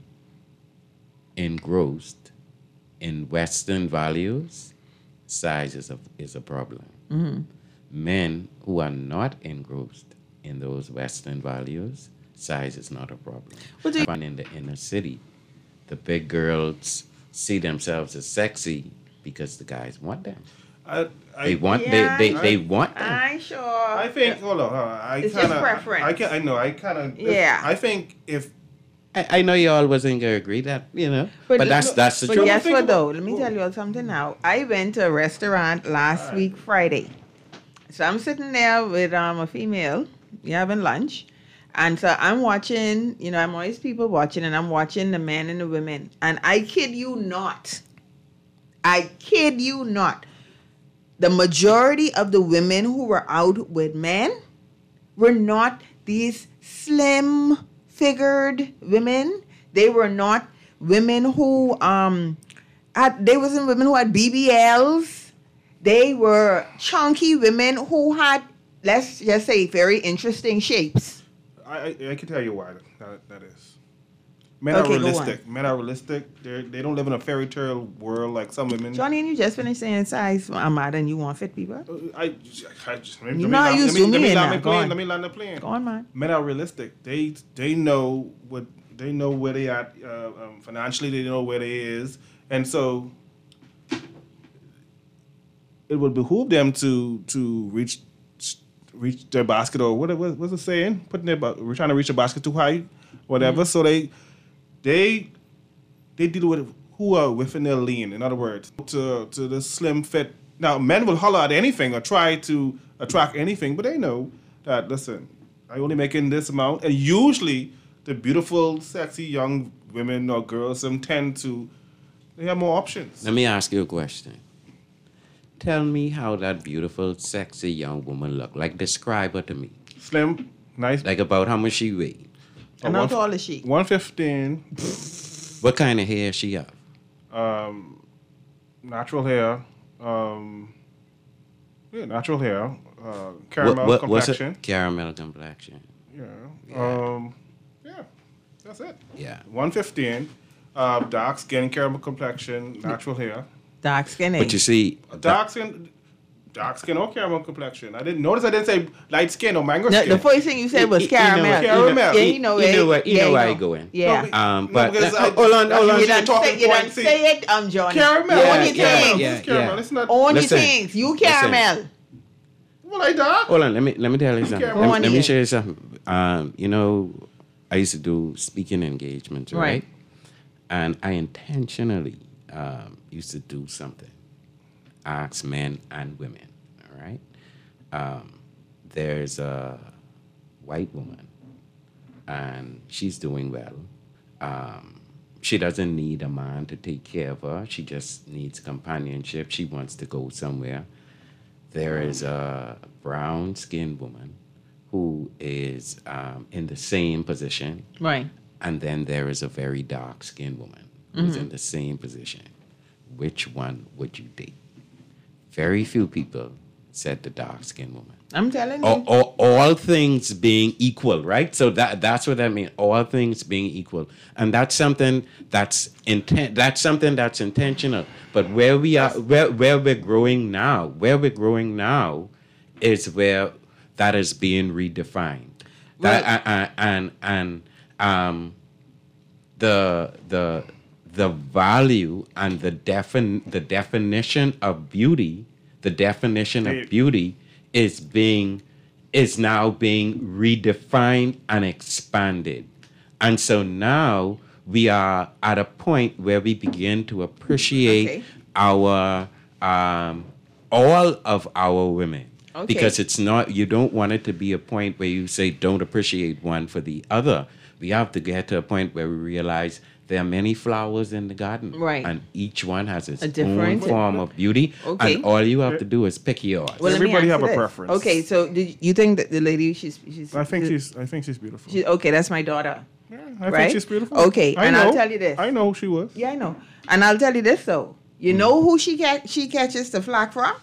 engrossed in Western values, size is a, is a problem. Mhm. Men who are not engrossed in those Western values, size is not a problem. What do you- And in the inner city, the big girls see themselves as sexy because the guys want them. I, I, They want Yeah, they, they, I- they want them. I sure. I think. Hold on. hold on, I It's kinda, just preference. I can. I know. I kind of. Yeah. I think if I, I know you all wasn't gonna agree that, you know, but, that's that's the but truth. guess what though? Let me tell you all something now. I went to a restaurant last week Friday. So I'm sitting there with um a female, we having lunch. And so I'm watching, you know, I'm always people watching, and I'm watching the men and the women. And I kid you not. I kid you not. The majority of the women who were out with men were not these slim figured women. They were not women who um had they wasn't women who had B B Ls. they were chunky women who had, let's just say, very interesting shapes. I, I, I can tell you why that, that is. Men Okay, are go realistic. Men are realistic. They they don't live in a fairy tale world like some women. Johnny, and you just finished saying size, I'm mad and you want fit people? I, I just, let, You me know how land- you let me, zoom let me in land now. my Go plane. on. Let me land the plane. Go on, man. Men are realistic. They they know what they know where they at uh, um, financially. They know where they is, and so it would behoove them to to reach reach their basket or what what what's it saying? Putting their ba- we're trying to reach a basket too high, whatever. Mm-hmm. So they they they deal with who are within their lane. In other words, to to the slim fit. Now men will holler at anything or try to attract anything, but they know that listen, I only making this amount, and usually the beautiful, sexy young women or girls them tend to they have more options. Let me ask you a question. Tell me how that beautiful, sexy young woman look. Like, describe her to me. Slim, nice. Like, about how much she weigh. And how tall is she? one fifteen. What kind of hair she have? Um, natural hair. Um, yeah, natural hair. Uh, caramel what, what, what's complexion. it? Caramel complexion. Yeah. Yeah. Um, yeah. That's it. Yeah. one fifteen. Uh, dark skin, caramel complexion, natural hair. Dark skin. But you see, Dark skin, dark skin or caramel complexion. I didn't notice. I didn't say light skin or mango No, skin. the first thing you said was You- you know caramel. what- Caramel. Yeah, you know you it. know what? You Yeah, know where know. I going. Yeah. Um, No, but because uh, I- hold on, that's hold on. You the done talking say, you done point, see. say it, um, Johnny. Caramel. Own Yeah, your yeah, things. yeah, caramel. yeah. It's not. Own your Listen. things. You Listen. caramel. Well, I dark. Hold on, let me let me tell you something. Caramel. Let, Go on let me here. show you something. Um, you know, I used to do speaking engagements, right? Right. And I intentionally um, used to do something. Ask men and women, all right? Um, there's a white woman, and she's doing well. Um, she doesn't need a man to take care of her. She just needs companionship. She wants to go somewhere. There is a brown-skinned woman who is um, in the same position. Right. And then there is a very dark-skinned woman who's Mhm. in the same position. Which one would you date? Very few people said the dark-skinned woman. I'm telling you. All, all, all things being equal, right? So that that's what I mean. All things being equal, and that's something that's intent. That's something that's intentional. But where we are, where where we're growing now, where we're growing now, is where that is being redefined. That uh, uh, and and um, the the the value and the defin the definition of beauty, the definition of beauty is being is now being redefined and expanded. And so now we are at a point where we begin to appreciate Okay. our um, all of our women. Okay. Because it's not, you don't want it to be a point where you say don't appreciate one for the other. We have to get to a point where we realize there are many flowers in the garden. Right. And each one has its A own different- form of beauty. Okay. And all you have to do is pick yours. Well, let me Everybody have answer a this. preference. Okay, so did you think that the lady she's she's I think she's. I think she's beautiful. she, okay, that's my daughter. I right? think she's beautiful. Okay, I and know. I'll tell you this. I know who she was. Yeah, I know. And I'll tell you this though. You know who she ca- she catches the flack from?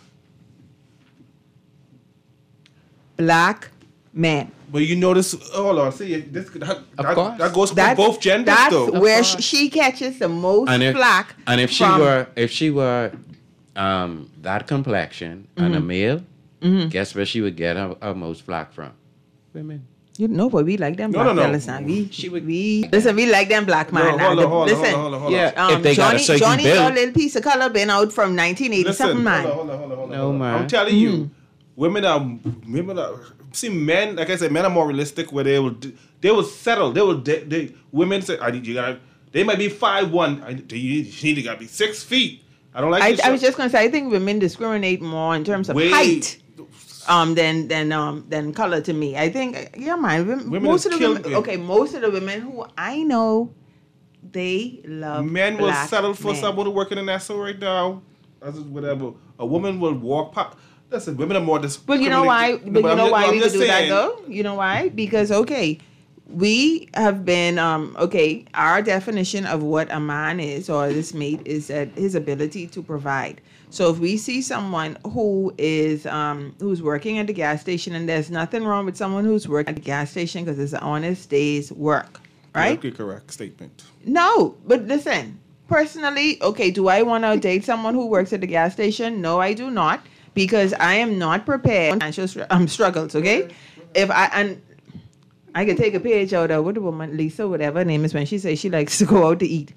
Black men. But you notice, hold on, see, this, that, that, course. that goes for That's- both genders, That's though. where she, she catches the most And if, flack. and if she from- were if she were um, that complexion and a Mhm. male, Mhm. guess where she would get her, her most flack from? Women. You know, but we like them No, black no, no. fellas now. We, she would, we, listen, we like them black man No, now. hold on, The- hold on, listen, hold on, hold on, hold on. Yeah, um, if they got a Johnny, certain Johnny build. your little piece of color been out from nineteen eighty Listen, something, man. hold on, hold on, hold on, hold on, No, hold on. man. I'm telling Mm. you, women are, women are, see, men, like I said, men are more realistic where they will, do- they will settle. They will, they, they women say, I need you gotta, they might be five one, I, you need to gotta be six feet. I don't like I, this I was shit. just gonna say, I think women discriminate more in terms of Way- height, um, than than um than color to me. I think, yeah, man. Women, Women most is of the women, killed me. okay, most of the women who I know, they love Men will black settle for men. someone working in that store right now. As is whatever. A woman will walk past. Listen, women are more dis- But you know why? But No, you I'm know just- why I'm we would just do that saying, though? You know why? Because okay, we have been um okay, our definition of what a man is or this mate is that his ability to provide. So if we see someone who is um who's working at the gas station, and there's nothing wrong with someone who's working at the gas station because it's an honest day's work, right? Okay, correct statement. No, but listen, personally, okay, do I want to date someone who works at the gas station? No, I do not, because I am not prepared for financial str- um, struggles, okay? If I, and I can take a page out of what the woman, Lisa, whatever her name is, when she says she likes to go out to eat.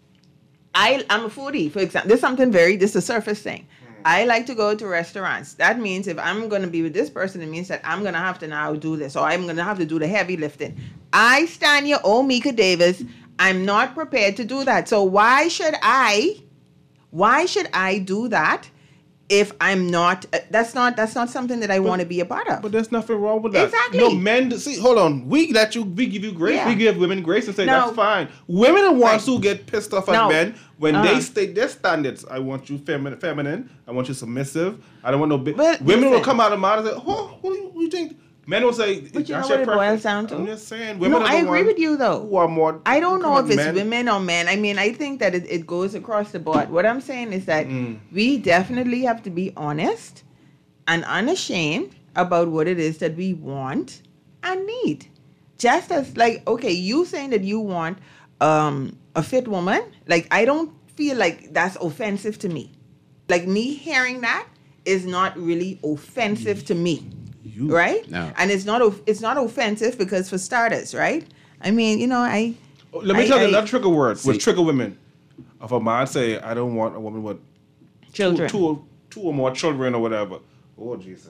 I, I'm a foodie, for example. This is something very, this is a surface thing. I like to go to restaurants. That means if I'm going to be with this person, it means that I'm going to have to now do this, or I'm going to have to do the heavy lifting. I stand here, oh, Mika Davis, I'm not prepared to do that. So why should I, why should I do that if I'm not, uh, that's not, that's not something that I want to be a part of. But there's nothing wrong with that. Exactly. No, men, see, hold on. We let you, we give you grace. Yeah. We give women grace and say, No. that's fine. Women are ones who get pissed off at No. men when Uh-huh. they state their standards. I want you feminine, feminine. I want you submissive. I don't want no big. But Women will listen. come out of mouth and say, oh, what do you, what do you think? Men will say, But you know that's what your it boils preference. down to? I'm just saying. Women No, are I the agree ones with you though. Who are more. I don't know if come it's at men. women or men. I mean, I think that it, it goes across the board. What I'm saying is that Mm. we definitely have to be honest and unashamed about what it is that we want and need. Just as, like, okay, you saying that you want um, a fit woman, like, I don't feel like that's offensive to me. Like, me hearing that is not really offensive to me. You. Right? No. And it's not of- it's not offensive because, for starters, right? I mean, you know, I. Oh, Let me I- tell you I- another trigger word See. with trigger women. If a man say, I don't want a woman with Children. Two, two, two or more children or whatever. Oh, Jesus.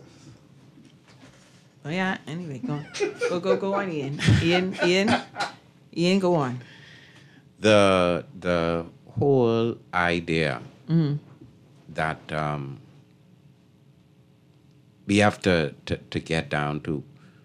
Oh yeah. Anyway, go go go go on, Ian. Ian Ian Ian, go on. The the whole idea Mhm. that um, we have to, to, to get down to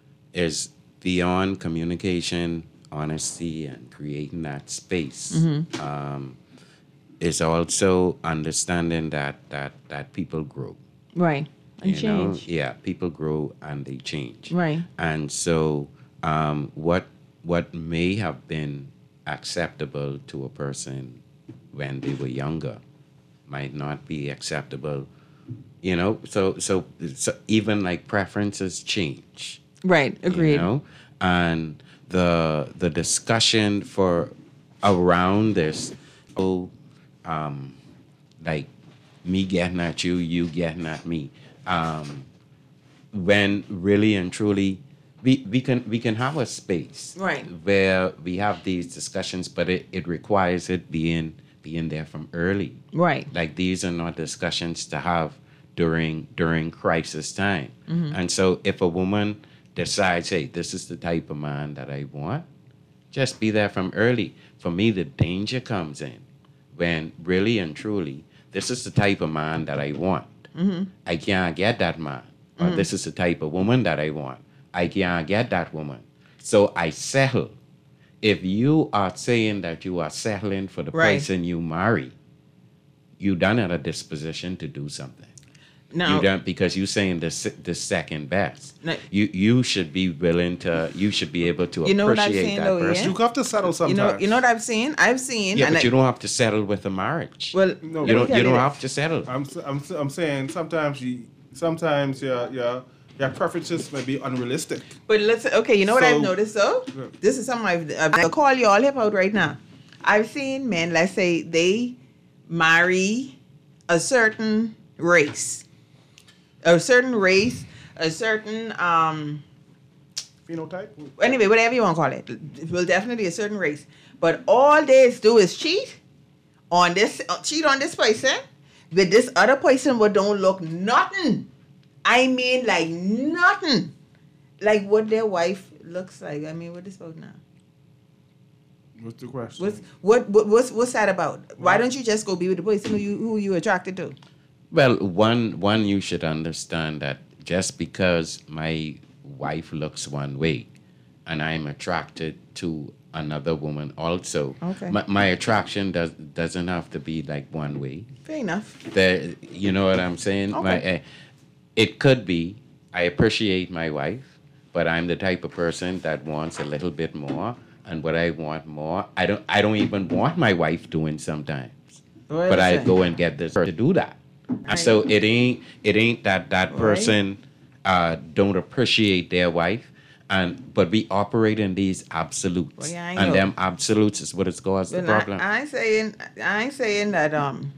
is beyond communication, honesty, and creating that space. Mhm. Um, is also understanding that that that people grow. Right. And you know? change. Yeah, people grow and they change. Right. And so, um, what what may have been acceptable to a person when they were younger might not be acceptable. You know, so so, so even like preferences change. Right. Agreed. You know, and the the discussion for around this, oh, um, like me getting at you, you getting at me. Um, when really and truly, we, we can we can have a space Right. where we have these discussions, but it, it requires it being being there from early. Right. Like these are not discussions to have during during crisis time. Mhm. And so if a woman decides, hey, this is the type of man that I want, just be there from early. For me, the danger comes in when really and truly, this is the type of man that I want. Mhm. I can't get that man. Or Mhm. this is the type of woman that I want. I can't get that woman. So I settle. If you are saying that you are settling for the Right. person you marry, you done at a disposition to do something. Now- you done because you saying the se- the second best. Now- you you should be willing to. You should be able to You know what I've appreciate seen, that though, person. Ian? You have to settle You sometimes. know, you know what I've seen? I've seen. Yeah, and but I- you don't have to settle with a marriage. Well, No, you don't. You don't have to settle. I'm s- I'm s- I'm saying sometimes you sometimes your your your preferences may be unrealistic. But let's okay. You know what So- I've noticed though? This is something I've, I've I'll call you all hip out right now. I've seen men. Let's say they marry a certain race, a certain race, a certain um. Phenotype. Anyway, whatever you want to call it, well, definitely a certain race. But all they do is cheat on this, uh, cheat on this person with this other person, but don't look nothing. I mean, like nothing, like what their wife looks like. I mean, what is about now? What's the question? What's what, what what's what's that about? Why don't you just go be with the person who you who you attracted to? Well, one one you should understand that just because my wife looks one way, and I'm attracted to another woman also. Okay. My, my attraction does doesn't have to be like one way. Fair enough. The you know what I'm saying? My, Okay. uh, it could be I appreciate my wife, but I'm the type of person that wants a little bit more. And what I want more, I don't I don't even want my wife doing sometimes. What but is I it? go and get this person to do that. Right. So it ain't it ain't that that Right. person uh, don't appreciate their wife. And but we operate in these absolutes. Well, yeah, I and know. them absolutes is what has caused the Well, problem. I, I ain't saying I ain't saying that um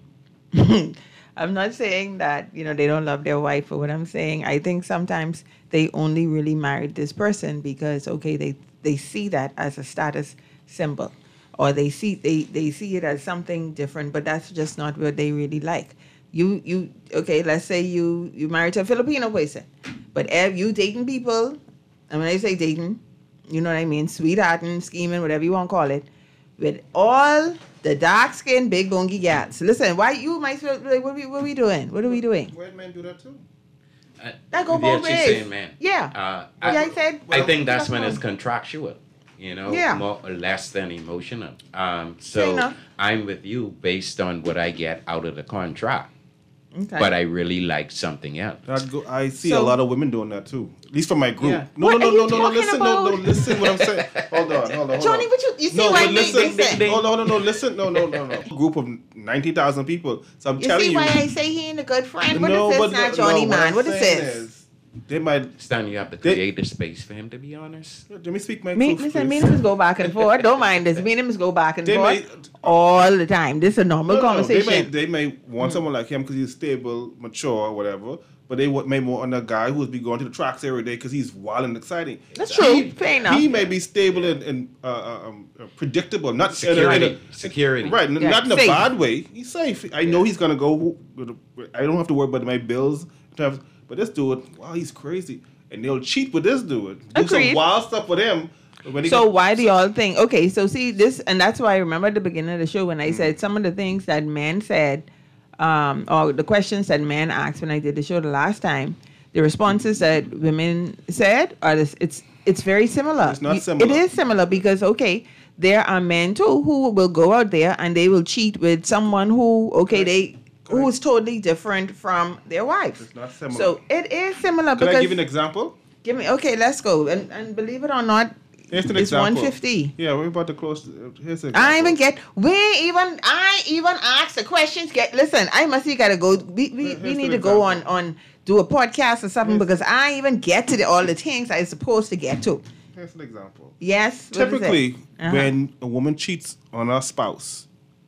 I'm not saying that, you know, they don't love their wife, but what I'm saying, I think sometimes they only really married this person because okay, they they see that as a status symbol. Or they see they, they see it as something different, but that's just not what they really like. You you okay, let's say you you married to a Filipino person, but ev- you dating people, and when I say dating, you know what I mean, sweethearting, scheming, whatever you want to call it, with all the dark skinned big bongy gals. Listen, why you might feel like what we what we doing? What are we doing? White men do that too. Uh, That go yeah, both she's ways. saying, man. Yeah. Uh, Yeah, I said- I think that's That's when it's fine. contractual. You know, Yeah. more or less than emotional. Um, Fair so enough. I'm with you based on what I get out of the contract. Okay. But I really like something else. That go, I see So- a lot of women doing that too. At least from my group. Yeah. No, What no, are no, you no, no, no. talking Listen, no, no. about? Listen, what I'm saying. Hold on, hold on, hold Johnny, on. but you, you see no, why but they, listen, they say. Oh, no, no, no. Listen, no, no, no, no. Group of ninety thousand people. So I'm You telling see you. why I say he ain't a good friend? What no, is but this no, now, Johnny, no, man? I'm What is saying this? is, they might. Stan, you have to They- create the space for him, to be honest. Let me speak my Me, truth, listen, me please. and him go back and forth. Don't mind this. Me and him go back and They forth all the time. This is a normal No, no, conversation. They may, they may want someone like him because he's stable, mature, or whatever. But they wa- may want a guy who would be going to the tracks every day because he's wild and exciting. That's true. He, Fair enough. he may be stable and, and uh, uh, um, uh, predictable, not Security. in a- in a- Security. right? n- Yeah, not in a safe. bad way. He's safe. I know he's gonna go. with a- I don't have to worry about my bills. But this dude, wow, he's crazy, and they'll cheat with this dude. Do Agreed. some wild stuff with him. but when he So go- why do y'all think? Okay, so see this, and that's why I remember at the beginning of the show when Mm. I said some of the things that men said, um, or the questions that men asked when I did the show the last time, the responses that women said are this. It's it's very similar. It's not You- similar. It is similar because okay, there are men too who will go out there and they will cheat with someone who okay they who is totally different from their wife. It's not similar. So it is similar Can because I give you an example? give me okay. Let's go and and believe it or not, Here's an it's example. one fifty. Yeah, we're about to close. uh, Here's an I example. even get we even I even ask the questions. Get listen, I must you gotta go. We we, Here's we an need to go on example. on do a podcast or something because I even get to the, all the things I supposed to get to. Here's an example. Yes. what is it? Typically, Uh-huh. when a woman cheats on her spouse,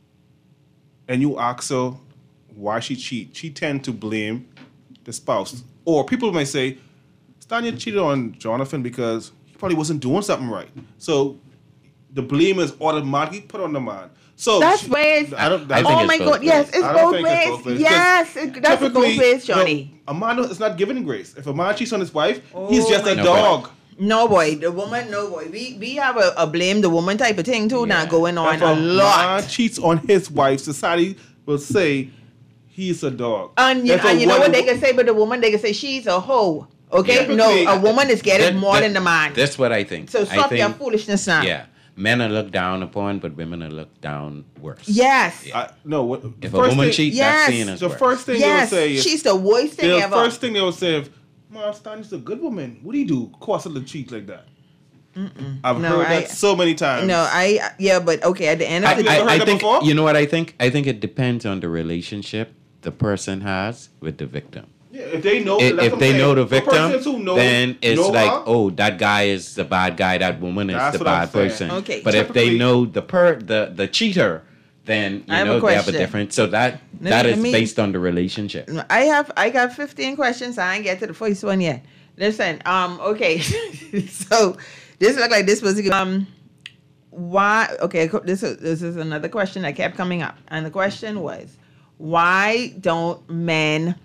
and you ask her why she cheat, she tend to blame the spouse. Or people may say, Stanya cheated on Jonathan because he probably wasn't doing something right. So the blame is automatically put on the man. So That's she- ways. I don't, I I think Oh it's my both God! Yes, ways. it's I don't both think it's ways. both ways, Yes, it, that's both typically, ways, no, Johnny. a man is not given grace. If a man cheats on his wife, he's Oh just a my dog. No boy, the woman. No boy. We we have a, a blame the woman type of thing too now going on If a a lot. man cheats on his wife, society will say he's a dog. And you, If a and you know what woman- they can say, but the woman they can say she's a hoe. Okay, Yeah. no, Typically- a woman is getting That- more that- than the man. That's what I think. So I stop your think- foolishness now. Yeah. Men are looked down upon, but women are looked down worse. Yes. I, no, what, If a first woman thing- cheats, Yes. that's seen as the worse. first thing Yes, they'll say is she's the worst thing the ever. first thing they'll say is, "Mom, Stanley's a good woman. What do you do? Cause her to cheat like that." I've No, heard I- that so many times. No, I yeah, but okay. At the end of I, the Have you day, ever I, heard I that think before? you know what I think. I think it depends on the relationship the person has with the victim. Yeah, if they know, I- that's if what they I'm know saying. the victim, persons who know- then it's know like, her, oh, that guy is the bad guy. That woman is That's the what I'm bad saying. person. Okay, but if they typically- know the per the the cheater, then you I have a know they have a question. different. So that Let that me- is let me- based on the relationship. I have I got fifteen questions. I ain't get to the first one yet. Listen, um, okay, so this look like this was um, why? Okay, this is this is another question that kept coming up, and the question was, why don't men?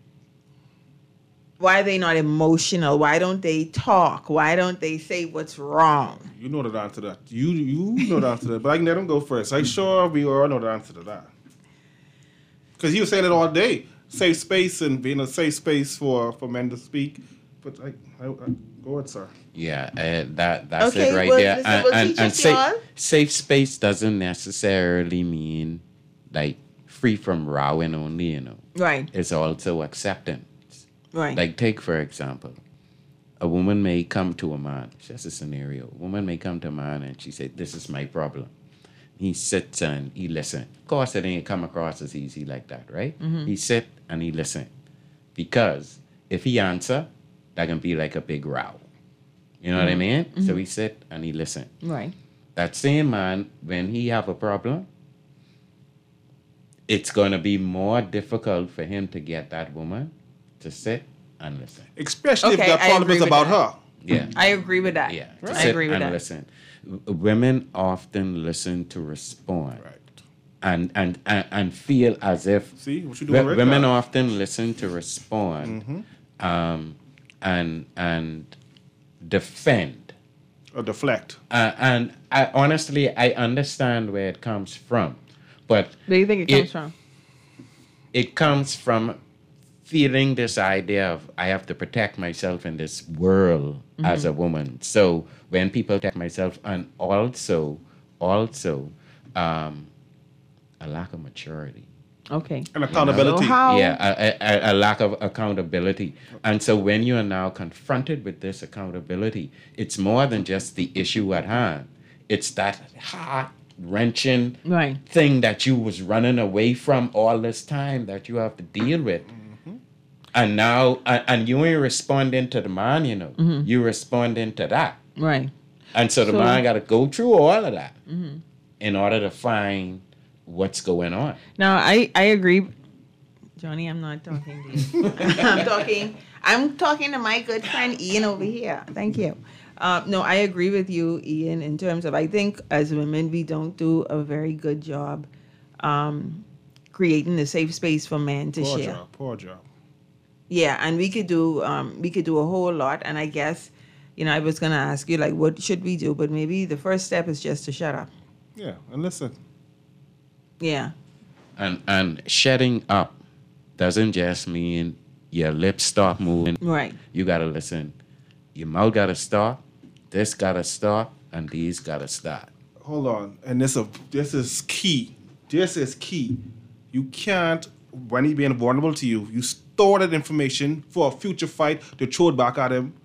Why are they not emotional? Why don't they talk? Why don't they say what's wrong? You know the answer to that. You you know the answer to that. But I can let him go first. I'm sure we all know the answer to that. Because he was saying it all day. Safe space and being a safe space for, for men to speak. But I, I, I go ahead, sir. Yeah, uh, that that's Okay, it right well, there. listen, And, well, and, teach and us, safe, y'all. safe space doesn't necessarily mean like free from rowing only. You know, Right, it's also acceptance. right. Like take for example, a woman may come to a man. It's just a scenario. A woman may come to a man and she said, "This is my problem." He sits and he listens. Of course, it ain't come across as easy like that, right? Mhm. He sit and he listen. Because if he answer, that can be like a big row. You know what I Mhm. mean? So Mhm. he sit and he listen. Right. That same man, when he have a problem, it's going to be more difficult for him to get that woman to sit and listen. Especially Okay, if the I problem agree is with about that. her. Yeah. I agree with that. Yeah. I Sit agree with and that. listen. W- Women often listen to respond. Right. And, and, and, and feel as if See, what you doing wo- right women now. often listen to respond Mhm. um, and and defend or deflect. Uh, and I honestly I understand where it comes from, but Where do you think it comes from? It comes from feeling this idea of I have to protect myself in this world as Mhm. a woman. So when people protect myself, and also also um, a lack of maturity. Okay. And accountability. So how? Yeah, a, a, a lack of accountability. And so when you are now confronted with this accountability, it's more than just the issue at hand. It's that heart wrenching Right. thing that you was running away from all this time that you have to deal with. And now, and, and you ain't responding to the man, you know. Mhm. You responding to that. Right. And so the So- man got to go through all of that Mhm. in order to find what's going on. Now, I, I agree. Johnny, I'm not talking to you. I'm talking I'm talking to my good friend Ian over here. Thank you. Uh, no, I agree with you, Ian, in terms of I think as women we don't do a very good job um, creating a safe space for men to Poor share. job. Poor job. Yeah, and we could do um, we could do a whole lot. And I guess, you know, I was gonna ask you like, what should we do? But maybe the first step is just to shut up. Yeah, and listen. Yeah. And and shutting up doesn't just mean your lips stop moving. Right. You gotta listen. Your mouth gotta stop. This gotta stop, and these gotta start. Hold on, and this a this is key. This is key. You can't, when he being vulnerable to you, you store that information for a future fight to throw it back at him.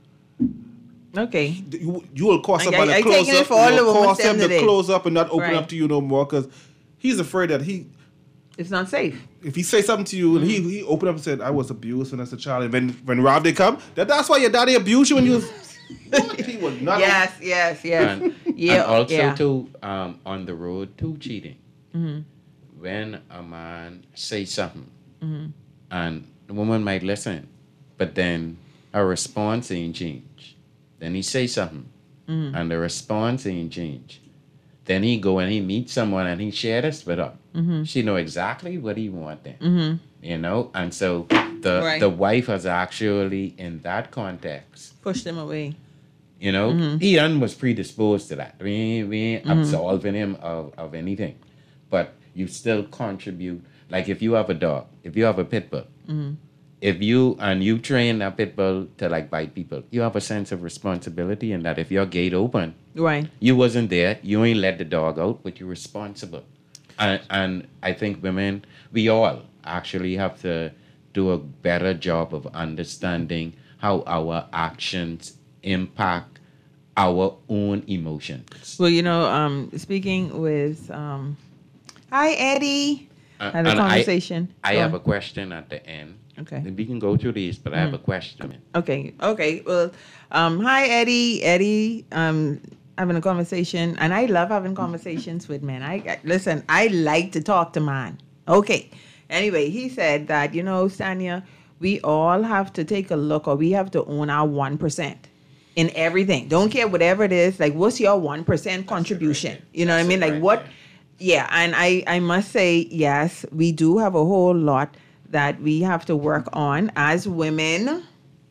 Okay. You, you will cause I- somebody I- to I close taking it up. for all You the will women cause him them to today. close up and not open Right. up to you no more because he's afraid that he. It's not safe. If he say something to you and he he opened up and said, "I was abused when I was a child," and when when Rob did come, that that's why your daddy abused you when you was. He would not. Yes, yes, yes. And, yeah. and also yeah. too um, on the road to cheating. Mhm. When a man say something Mhm. and the woman might listen, but then her response ain't change. Then he say something Mhm. and the response ain't change. Then he go and he meet someone and he share this with her. Mhm. She know exactly what he want then. Mhm. You know, and so the Right. the wife has actually in that context, Push them away. you know, Mhm. he done was predisposed to that. We ain't, we ain't Mhm. absolving him of, of anything. But you still contribute. Like if you have a dog, if you have a pit bull, Mhm. if you and you train a pit bull to like bite people, you have a sense of responsibility in that if your gate open, Right. you wasn't there, you ain't let the dog out, but you're responsible. And and I think women, we all actually have to do a better job of understanding how our actions impact our own emotions. Well, you know, um, speaking with, um, hi Eddie, Uh, had a and I- conversation. I, Go have a on. question at the end. Okay. We can go through these, but I have Mm. a question. Okay, okay. Well, um, hi Eddie, Eddie. Um, having a conversation, and I love having conversations with men. I, I listen. I like to talk to man. Okay. Anyway, he said that you know, Stania, we all have to take a look, or we have to own our one percent in everything. Don't care whatever it is. Like, what's your one percent contribution? You know what I mean? Like, what? Yeah, and I, I must say, yes, we do have a whole lot that we have to work on as women,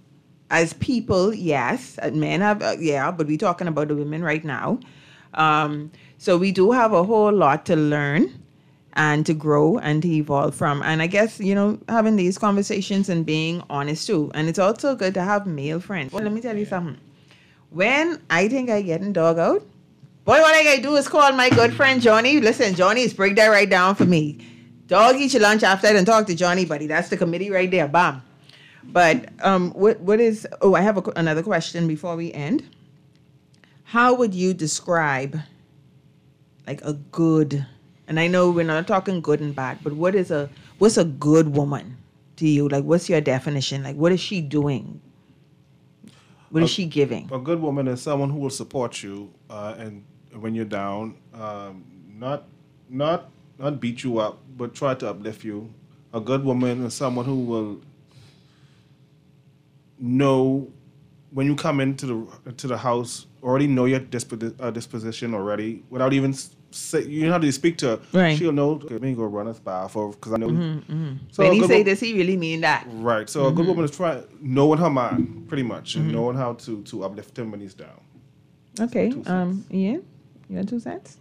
as people, yes. Uh, Men have, uh, yeah, but we're talking about the women right now. Um, so we do have a whole lot to learn and to grow and to evolve from. And I guess, you know, having these conversations and being honest too. And it's also good to have male friends. Well, let me tell you something. When I think I getting dog out, boy, what I gotta do is call my good friend Johnny. Listen, Johnny is break that right down for me. Dog eat your lunch after that and talk to Johnny, buddy. That's the committee right there. Bam. But um, what what is? Oh, I have a, another question before we end. How would you describe, like, a good? And I know we're not talking good and bad, but what is a what's a good woman to you? Like, what's your definition? Like, what is she doing? What is a, she giving? A good woman is someone who will support you, uh, and when you're down, um, not not not beat you up, but try to uplift you. A good woman is someone who will know when you come into the to the house, already know your disp- uh, disposition already, without even say, you know how to speak to her. Right. She'll know. Okay, me go run a spa for because I know. Mm-hmm, mm-hmm. So when a he good say wo- this, he really mean that. Right. So Mm-hmm. a good woman is trying knowing her mind, pretty much, and Mhm. knowing how to to uplift him when he's down. Okay. Um. Ian, you got two cents?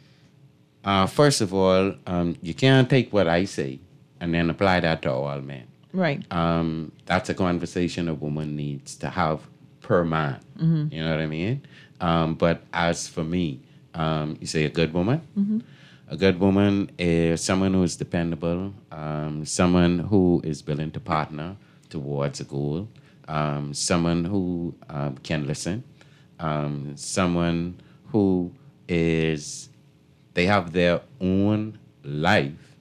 Uh, first of all, um, you can't take what I say and then apply that to all men. Right. Um, that's a conversation a woman needs to have per man. Mhm. You know what I mean? Um, but as for me, um, you say a good woman. Mm-hmm. A good woman is someone who is dependable, um, someone who is willing to partner towards a goal, um, someone who um, can listen, um, someone who is, they have their own life,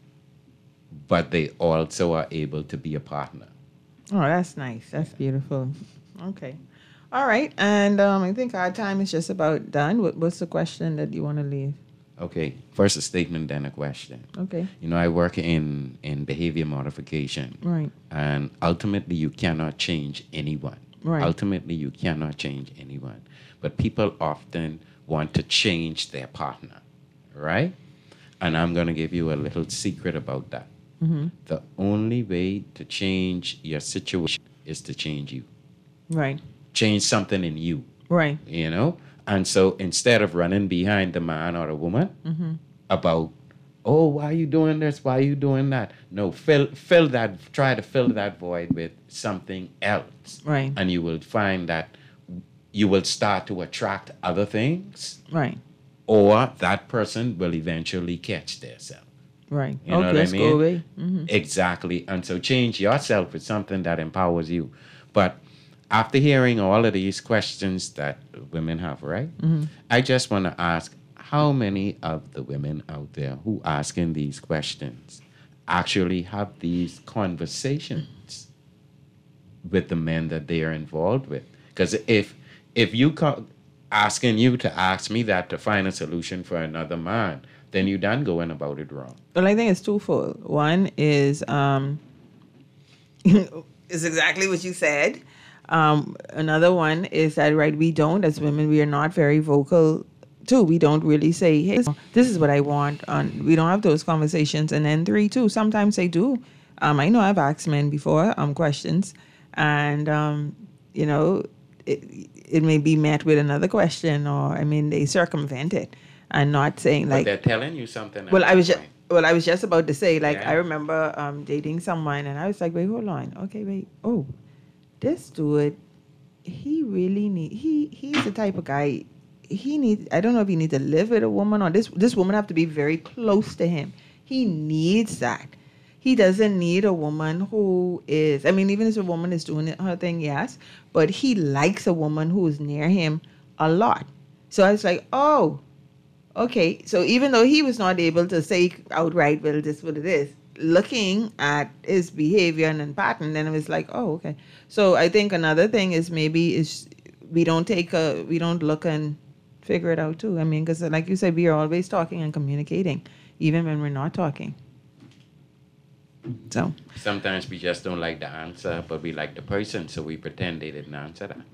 but they also are able to be a partner. Oh, that's nice. That's beautiful. Okay. All right. And um, I think our time is just about done. What, what's the question that you want to leave? Okay, first a statement, then a question. Okay. You know, I work in, in behavior modification. Right. And ultimately, you cannot change anyone. Right. Ultimately, you cannot change anyone. But people often want to change their partner, right? And I'm going to give you a little secret about that. Mm-hmm. The only way to change your situation is to change you. Right. Change something in you. Right. You know? And so instead of running behind the man or the woman Mm-hmm. about, oh, why are you doing this? Why are you doing that? No, fill fill that, try to fill that void with something else. Right. And you will find that you will start to attract other things. Right. Or that person will eventually catch themselves. Right. You know okay, what I let's mean? go away. Mm-hmm. Exactly. And so change yourself with something that empowers you. But after hearing all of these questions that women have, right? Mhm. I just want to ask, how many of the women out there who asking these questions actually have these conversations with the men that they are involved with? Because if if you co- asking you to ask me that to find a solution for another man, then you done going about it wrong. Well, I think it's twofold. One is um, is exactly what you said. Um, another one is that, right, we don't, as women, we are not very vocal too. We don't really say, hey, this is what I want. Um, we don't have those conversations. And then three, too, sometimes they do. Um, I know I've asked men before um, questions, and, um, you know, it, it may be met with another question, or, I mean, they circumvent it and not saying, But like, they're telling you something. well, at I was that just well, I was just about to say, like, Yeah. I remember um, dating someone, and I was like, wait, hold on, okay, wait, oh, this dude, he really need he he's the type of guy. He needs. I don't know if he needs to live with a woman, or this this woman have to be very close to him. He needs that. He doesn't need a woman who is. I mean, even if a woman is doing her thing, yes, but he likes a woman who is near him a lot. So I was like, oh. Okay, so even though he was not able to say outright, well, this is what it is, looking at his behavior and, and pattern, then it was like, oh, okay. So I think another thing is maybe is we don't take a, we don't look and figure it out too. I mean, because like you said, we are always talking and communicating, even when we're not talking. So Sometimes we just don't like the answer, but we like the person, so we pretend they didn't answer that.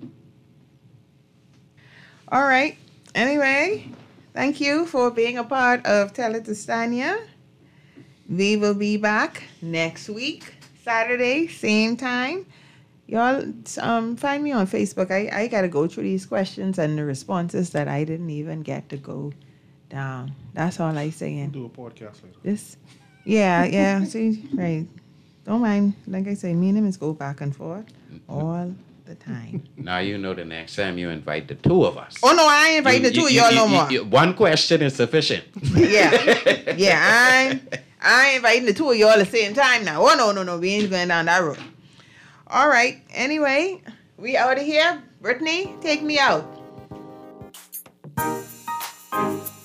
all right. Anyway, thank you for being a part of Tell It to Stania. We will be back next week, Saturday, same time. Y'all um, find me on Facebook. I, I got to go through these questions and the responses that I didn't even get to go down. That's all I saying. Do a podcast later. This, yeah, yeah. See, right. Don't mind. Like I say, me and him is go back and forth all the time. Now you know the next time you invite the two of us. Oh, no, I ain't invite the two of y'all no more. you- one question is sufficient. Yeah, yeah. I ain't, I ain't inviting the two of y'all at the same time now. Oh, no, no, no. We ain't going down that road. All right. Anyway, we out of here. Brittany, take me out.